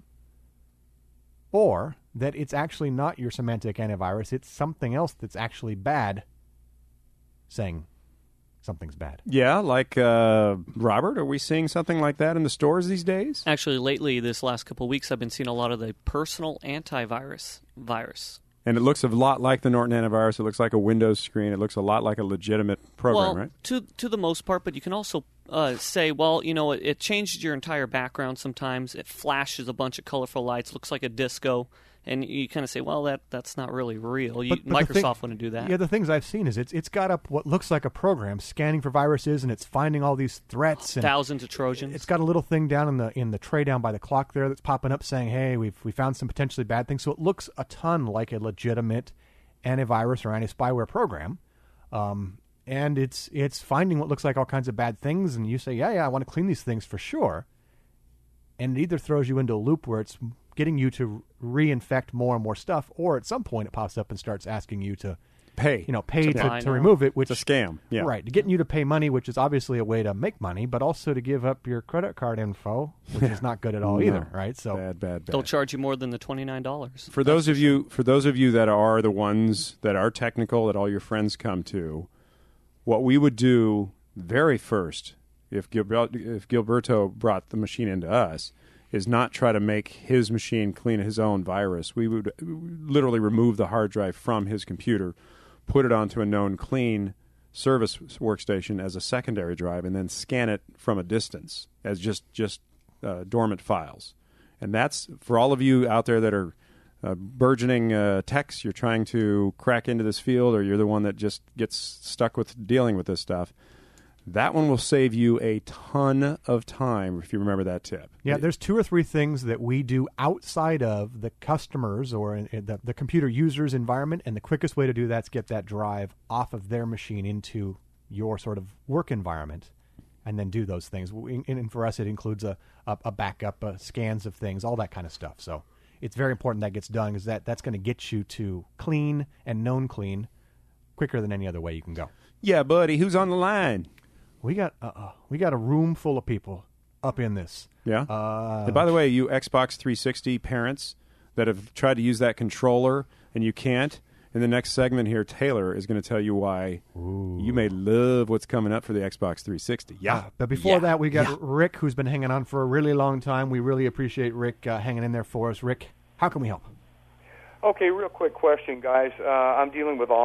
or that it's actually not your Symantec antivirus, it's something else that's actually bad, saying something's bad. Yeah, like Robert, are we seeing something like that in the stores these days? Actually, lately, this last couple of weeks, I've been seeing a lot of the personal antivirus virus. And it looks a lot like the Norton antivirus. It looks like a Windows screen. It looks a lot like a legitimate program, right? To the most part, but you can also say, well, it changes your entire background sometimes. It flashes a bunch of colorful lights, looks like a disco, and you kind of say, well, that's not really real. But Microsoft wouldn't do that. Yeah, the things I've seen is it's got up what looks like a program scanning for viruses, and it's finding all these threats. And thousands of Trojans. It's got a little thing down in the tray down by the clock there that's popping up saying, hey, we found some potentially bad things. So it looks a ton like a legitimate antivirus or anti-spyware program. And it's finding what looks like all kinds of bad things, and you say, yeah, I want to clean these things for sure. And it either throws you into a loop where it's getting you to reinfect more and more stuff, or at some point it pops up and starts asking you to pay to remove it, which it's a scam. Yeah. Right, getting you to pay money, which is obviously a way to make money, but also to give up your credit card info, which is not good at all either, right? So bad. They'll charge you more than the $29. For those of you that are the ones that are technical, that all your friends come to, what we would do very first, if Gilberto brought the machine into us, is not try to make his machine clean his own virus. We would literally remove the hard drive from his computer, put it onto a known clean service workstation as a secondary drive, and then scan it from a distance as just dormant files. And that's, for all of you out there that are burgeoning techs, you're trying to crack into this field, or you're the one that just gets stuck with dealing with this stuff, that one will save you a ton of time if you remember that tip. Yeah, there's 2 or 3 things that we do outside of the customers or the computer user's environment, and the quickest way to do that is get that drive off of their machine into your sort of work environment and then do those things. And for us, it includes a backup, scans of things, all that kind of stuff. So it's very important that gets done, because that's going to get you to clean and known clean quicker than any other way you can go. Yeah, buddy, who's on the line? We got a room full of people up in this. Yeah. And by the way, you Xbox 360 parents that have tried to use that controller and you can't, in the next segment here, Taylor is going to tell you why you may love what's coming up for the Xbox 360. Yeah. But before that, we got Rick, who's been hanging on for a really long time. We really appreciate Rick hanging in there for us. Rick, how can we help? Okay, real quick question, guys. I'm dealing with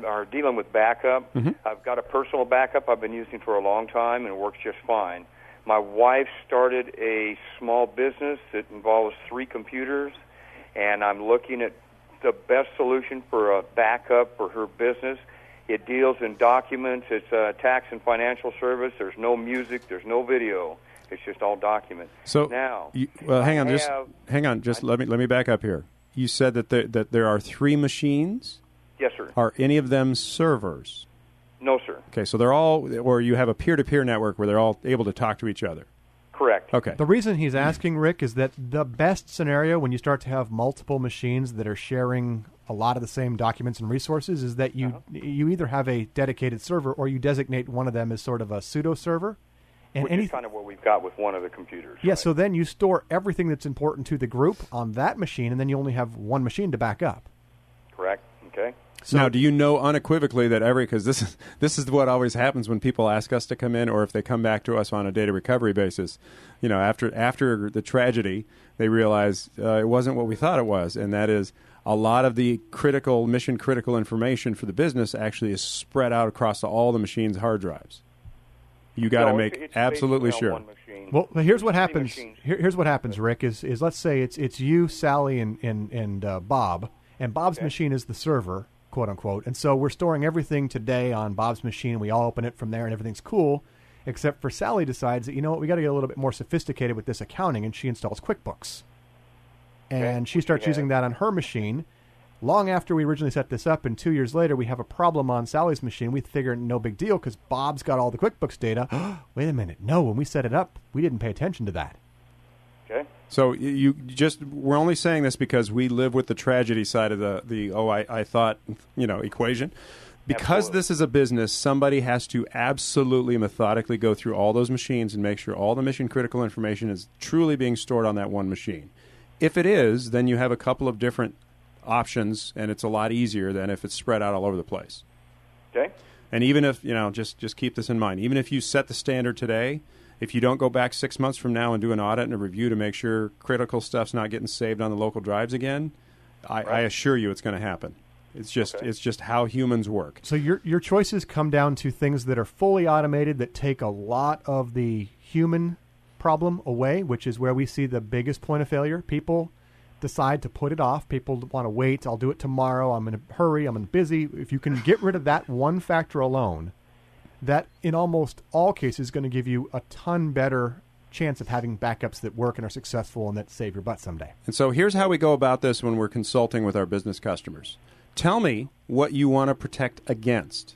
backup. Mm-hmm. I've got a personal backup I've been using for a long time, and it works just fine. My wife started a small business that involves 3 computers, and I'm looking at the best solution for a backup for her business. It deals in documents. It's a tax and financial service. There's no music. There's no video. It's just all documents. So now, hang on. Just let me back up here. You said that there are 3 machines? Yes, sir. Are any of them servers? No, sir. Okay, so they're all, or you have a peer-to-peer network where they're all able to talk to each other? Correct. Okay. The reason he's asking, Rick, is that the best scenario when you start to have multiple machines that are sharing a lot of the same documents and resources is that you either have a dedicated server or you designate one of them as sort of a pseudo server. And which is kind of what we've got with one of the computers. Yeah, right? so then you store everything that's important to the group on that machine, and then you only have one machine to back up. Correct. Okay. So now, do you know unequivocally that because this is what always happens when people ask us to come in, or if they come back to us on a data recovery basis, after the tragedy, they realize it wasn't what we thought it was, and that is a lot of the mission critical information for the business actually is spread out across all the machine's hard drives. You got to make absolutely sure. Well, here's what happens. Here's what happens, Rick. Is let's say it's you, Sally, and Bob, and Bob's machine is the server, quote unquote. And so we're storing everything today on Bob's machine. We all open it from there, and everything's cool, except for Sally decides that we got to get a little bit more sophisticated with this accounting, and she installs QuickBooks, and she starts using that on her machine. Long after we originally set this up, and 2 years later, we have a problem on Sally's machine. We figure no big deal because Bob's got all the QuickBooks data. Wait a minute. No, when we set it up, we didn't pay attention to that. Okay. So we're only saying this because we live with the tragedy side of I thought, equation. Because this is a business, somebody has to absolutely methodically go through all those machines and make sure all the mission-critical information is truly being stored on that one machine. If it is, then you have a couple of different options, and it's a lot easier than if it's spread out all over the place. Okay. And even if, just keep this in mind, even if you set the standard today, if you don't go back 6 months from now and do an audit and a review to make sure critical stuff's not getting saved on the local drives again, I assure you it's going to happen. It's just how humans work. So your choices come down to things that are fully automated that take a lot of the human problem away, which is where we see the biggest point of failure. People decide to put it off. People want to wait. I'll do it tomorrow. I'm in a hurry. I'm busy. If you can get rid of that one factor alone, that in almost all cases is going to give you a ton better chance of having backups that work and are successful and that save your butt someday. And so here's how we go about this when we're consulting with our business customers. Tell me what you want to protect against.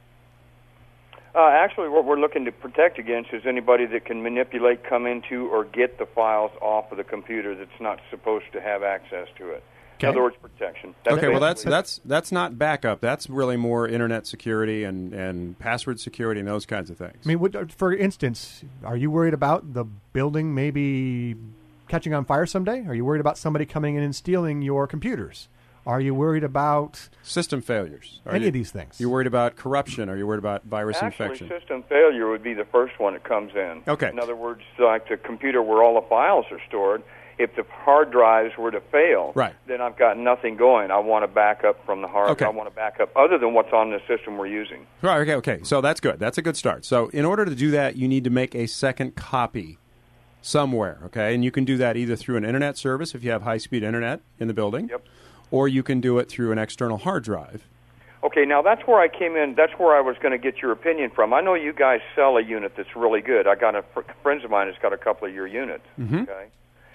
Actually, what we're looking to protect against is anybody that can manipulate, come into, or get the files off of the computer that's not supposed to have access to it. Okay. In other words, protection. That's not backup. That's really more internet security and password security and those kinds of things. I mean, for instance, are you worried about the building maybe catching on fire someday? Are you worried about somebody coming in and stealing your computers? Are you worried about system failures? Any of these things? You're worried about corruption? Are you worried about virus infection? Actually, system failure would be the first one that comes in. Okay. In other words, like the computer where all the files are stored, if the hard drives were to fail, then I've got nothing going. I want to back up from the hard. I want to back up other than what's on the system we're using. Right. Okay. So that's good. That's a good start. So in order to do that, you need to make a second copy somewhere. Okay, and you can do that either through an internet service if you have high-speed internet in the building. Yep. Or you can do it through an external hard drive. Okay, now that's where I came in. That's where I was going to get your opinion from. I know you guys sell a unit that's really good. I got friends of mine that's got a couple of your units. Mm-hmm. Okay,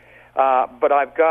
but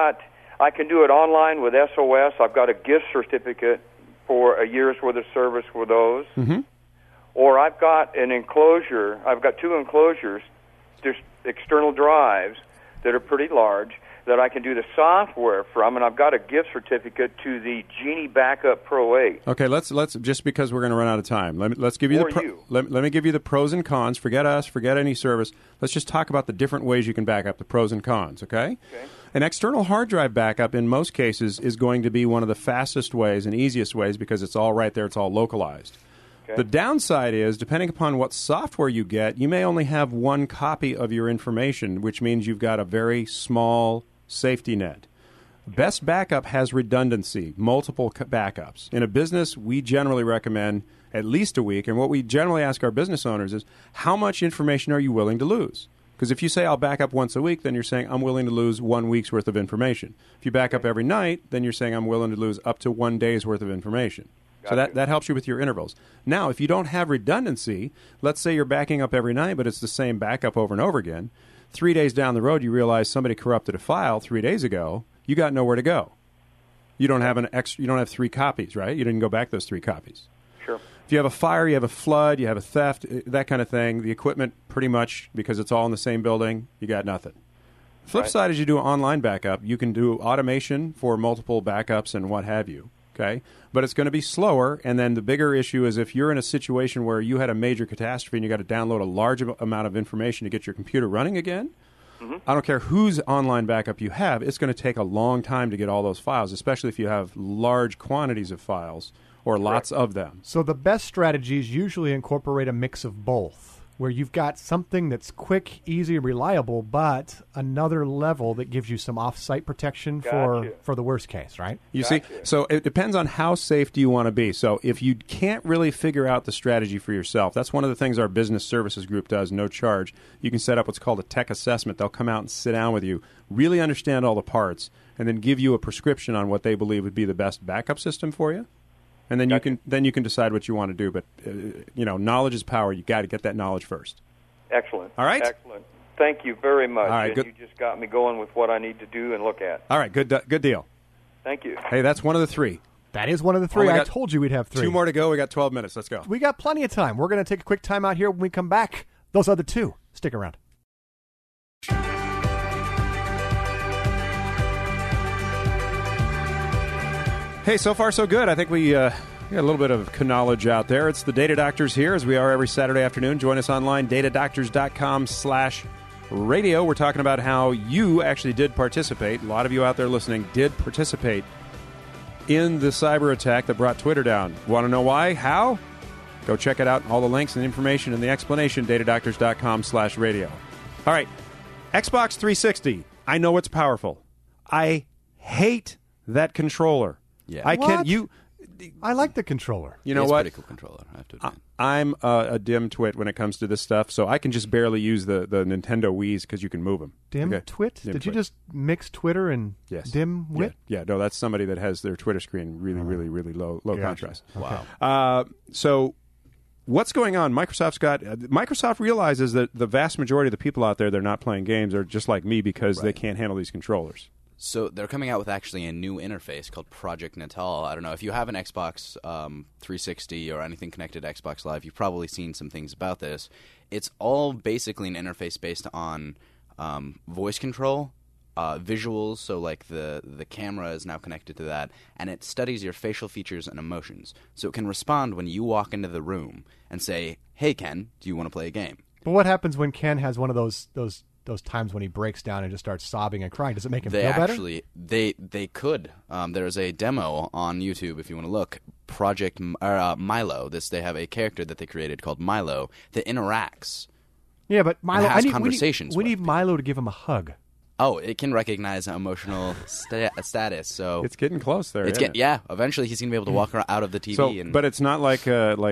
I can do it online with SOS. I've got a gift certificate for a year's worth of service with those. Mm-hmm. Or I've got an enclosure. I've got two enclosures. There's external drives that are pretty large that I can do the software from, and I've got a gift certificate to the Genie Backup Pro 8. Okay, let's just because we're going to run out of time. Let's give you let me give you the pros and cons. Forget us, forget any service. Let's just talk about the different ways you can back up, the pros and cons, okay? An external hard drive backup in most cases is going to be one of the fastest ways and easiest ways because it's all right there, it's all localized. Okay. The downside is, depending upon what software you get, you may only have one copy of your information, which means you've got a very small safety net. Best Backup has redundancy, multiple backups. In a business, we generally recommend at least a week, and what we generally ask our business owners is, how much information are you willing to lose? Because if you say, I'll back up once a week, then you're saying, I'm willing to lose 1 week's worth of information. If you back up every night, then you're saying, I'm willing to lose up to 1 day's worth of information. So that helps you with your intervals. Now, if you don't have redundancy, let's say you're backing up every night, but it's the same backup over and over again, 3 days down the road, you realize somebody corrupted a file 3 days ago. You got nowhere to go. You don't have you don't have 3 copies, right? You didn't go back those 3 copies. Sure. If you have a fire, you have a flood, you have a theft, that kind of thing. The equipment, pretty much, because it's all in the same building, you got nothing. Flip side is you do an online backup. You can do automation for multiple backups and what have you. okay? But it's going to be slower, and then the bigger issue is if you're in a situation where you had a major catastrophe and you got to download a large amount of information to get your computer running again, I don't care whose online backup you have, it's going to take a long time to get all those files, especially if you have large quantities of files or lots of them. So the best strategies usually incorporate a mix of both, where you've got something that's quick, easy, reliable, but another level that gives you some off-site protection for the worst case, right? You see, so it depends on how safe do you want to be. So if you can't really figure out the strategy for yourself, that's one of the things our business services group does, no charge. You can set up what's called a tech assessment. They'll come out and sit down with you, really understand all the parts, and then give you a prescription on what they believe would be the best backup system for you. And then you can decide what you want to do. But, knowledge is power. You got to get that knowledge first. Excellent. All right? Excellent. Thank you very much. All right, and you just got me going with what I need to do and look at. All right, good deal. Thank you. Hey, that's one of the three. That is one of the three. I told you we'd have three. 2 more to go. We got 12 minutes. Let's go. We got plenty of time. We're going to take a quick time out here. When we come back, those other two. Stick around. Hey, so far so good. I think we got a little bit of knowledge out there. It's the Data Doctors here, as we are every Saturday afternoon. Join us online, datadoctors.com/radio. We're talking about how you actually did participate. A lot of you out there listening did participate in the cyber attack that brought Twitter down. Want to know why? How? Go check it out. All the links and information and the explanation, datadoctors.com/radio. All right, Xbox 360. I know it's powerful. I hate that controller. Yeah. I can't. I like the controller. You know it's what? It's a pretty cool controller, I have to admit. I'm a dim twit when it comes to this stuff, so I can just barely use the Nintendo Wii's because you can move them. Dim twit? Did you just mix Twitter and dim wit? Yeah, no, that's somebody that has their Twitter screen really low contrast. Wow. So what's going on? Microsoft realizes that the vast majority of the people out there that are not playing games are just like me because they can't handle these controllers. So they're coming out with actually a new interface called Project Natal. I don't know if you have an Xbox 360 or anything connected to Xbox Live. You've probably seen some things about this. It's all basically an interface based on voice control, visuals. So like the camera is now connected to that, and it studies your facial features and emotions. So it can respond when you walk into the room and say, "Hey Ken, do you want to play a game?" But what happens when Ken has one of those times when he breaks down and just starts sobbing and crying? Does it make him feel better? They could. There's a demo on YouTube if you want to look. Project Milo. They have a character that they created called Milo that interacts. Yeah, but Milo has conversations. We need Milo to give him a hug. Oh, it can recognize emotional status. So it's getting close there. Eventually he's gonna be able to walk out of the TV. But it's not like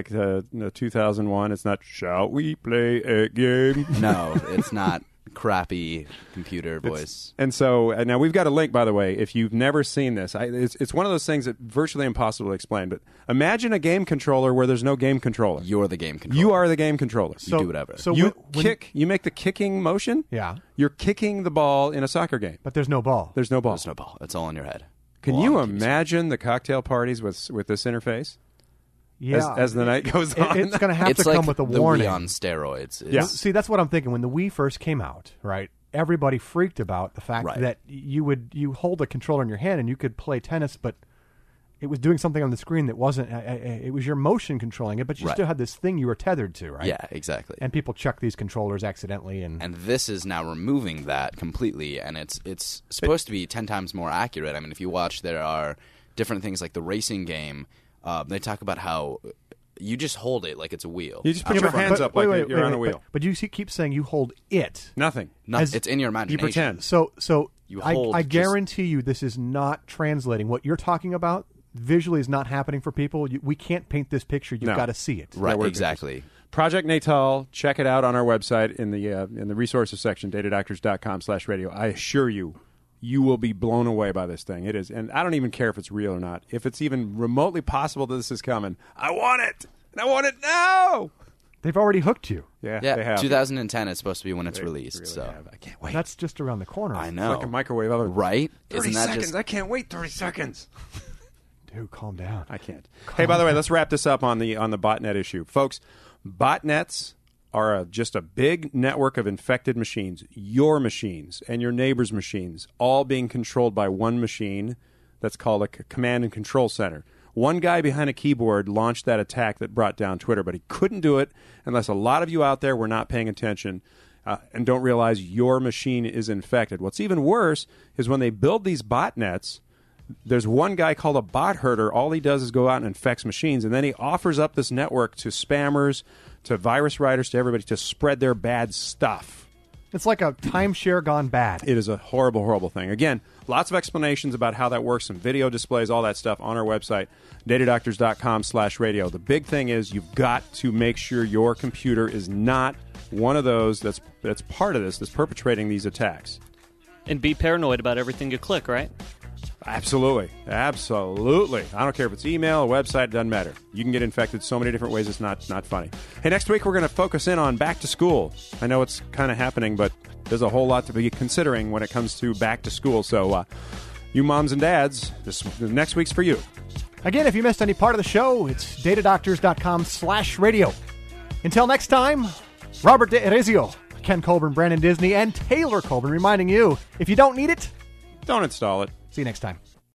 2001. It's not. Shall we play a game? No, it's not. Crappy computer voice. And so now we've got a link, by the way. If you've never seen this, it's one of those things that virtually impossible to explain. But imagine a game controller where there's no game controller. You're the game controller. You are the game controller. You do whatever. So you kick. You make the kicking motion. Yeah. You're kicking the ball in a soccer game. But there's no ball. There's no ball. There's no ball. It's all in your head. Can you imagine the cocktail parties with this interface? Yeah, as the night goes on, it's going to have to come with a warning. Wii on steroids. Yeah. See, that's what I'm thinking. When the Wii first came out, right? Everybody freaked about the fact that you hold a controller in your hand and you could play tennis, but it was doing something on the screen that wasn't. It was your motion controlling it, but you still had this thing you were tethered to, right? Yeah, exactly. And people chuck these controllers accidentally, and this is now removing that completely, and it's supposed to be 10 times more accurate. I mean, if you watch, there are different things like the racing game. They talk about how you just hold it like it's a wheel. You just put your hands up like you're on a wheel. But you keep saying you hold it. Nothing. It's in your imagination. You pretend. So you hold I guarantee you this is not translating. What you're talking about visually is not happening for people. We can't paint this picture. You've got to see it. Right, exactly. Project Natal, check it out on our website in the resources section, datadoctors.com/radio. I assure you, you will be blown away by this thing. It is. And I don't even care if it's real or not. If it's even remotely possible that this is coming, I want it. And I want it now. They've already hooked you. Yeah, they have. 2010 is supposed to be when it's released. Really so have. I can't wait. That's just around the corner. I know. It's like a microwave oven. Right? 30 seconds. I can't wait 30 seconds. Dude, calm down. I can't. Hey, by the way, let's wrap this up on the botnet issue. Folks, botnets are just a big network of infected machines, your machines and your neighbor's machines, all being controlled by one machine that's called a command and control center. One guy behind a keyboard launched that attack that brought down Twitter, but he couldn't do it unless a lot of you out there were not paying attention and don't realize your machine is infected. What's even worse is when they build these botnets, there's one guy called a bot herder. All he does is go out and infects machines, and then he offers up this network to spammers, to virus writers, to everybody to spread their bad stuff. It's like a timeshare gone bad. It is a horrible, horrible thing. Again, lots of explanations about how that works, some video displays, all that stuff on our website, datadoctors.com/radio. The big thing is you've got to make sure your computer is not one of those that's part of this, that's perpetrating these attacks. And be paranoid about everything you click, right? Absolutely. Absolutely. I don't care if it's email, a website, it doesn't matter. You can get infected so many different ways, it's not funny. Hey, next week we're going to focus in on back to school. I know it's kind of happening, but there's a whole lot to be considering when it comes to back to school. So, you moms and dads, next week's for you. Again, if you missed any part of the show, it's datadoctors.com/radio. Until next time, Robert D'Erezio, Ken Colburn, Brandon Disney, and Taylor Colburn reminding you, if you don't need it, don't install it. See you next time.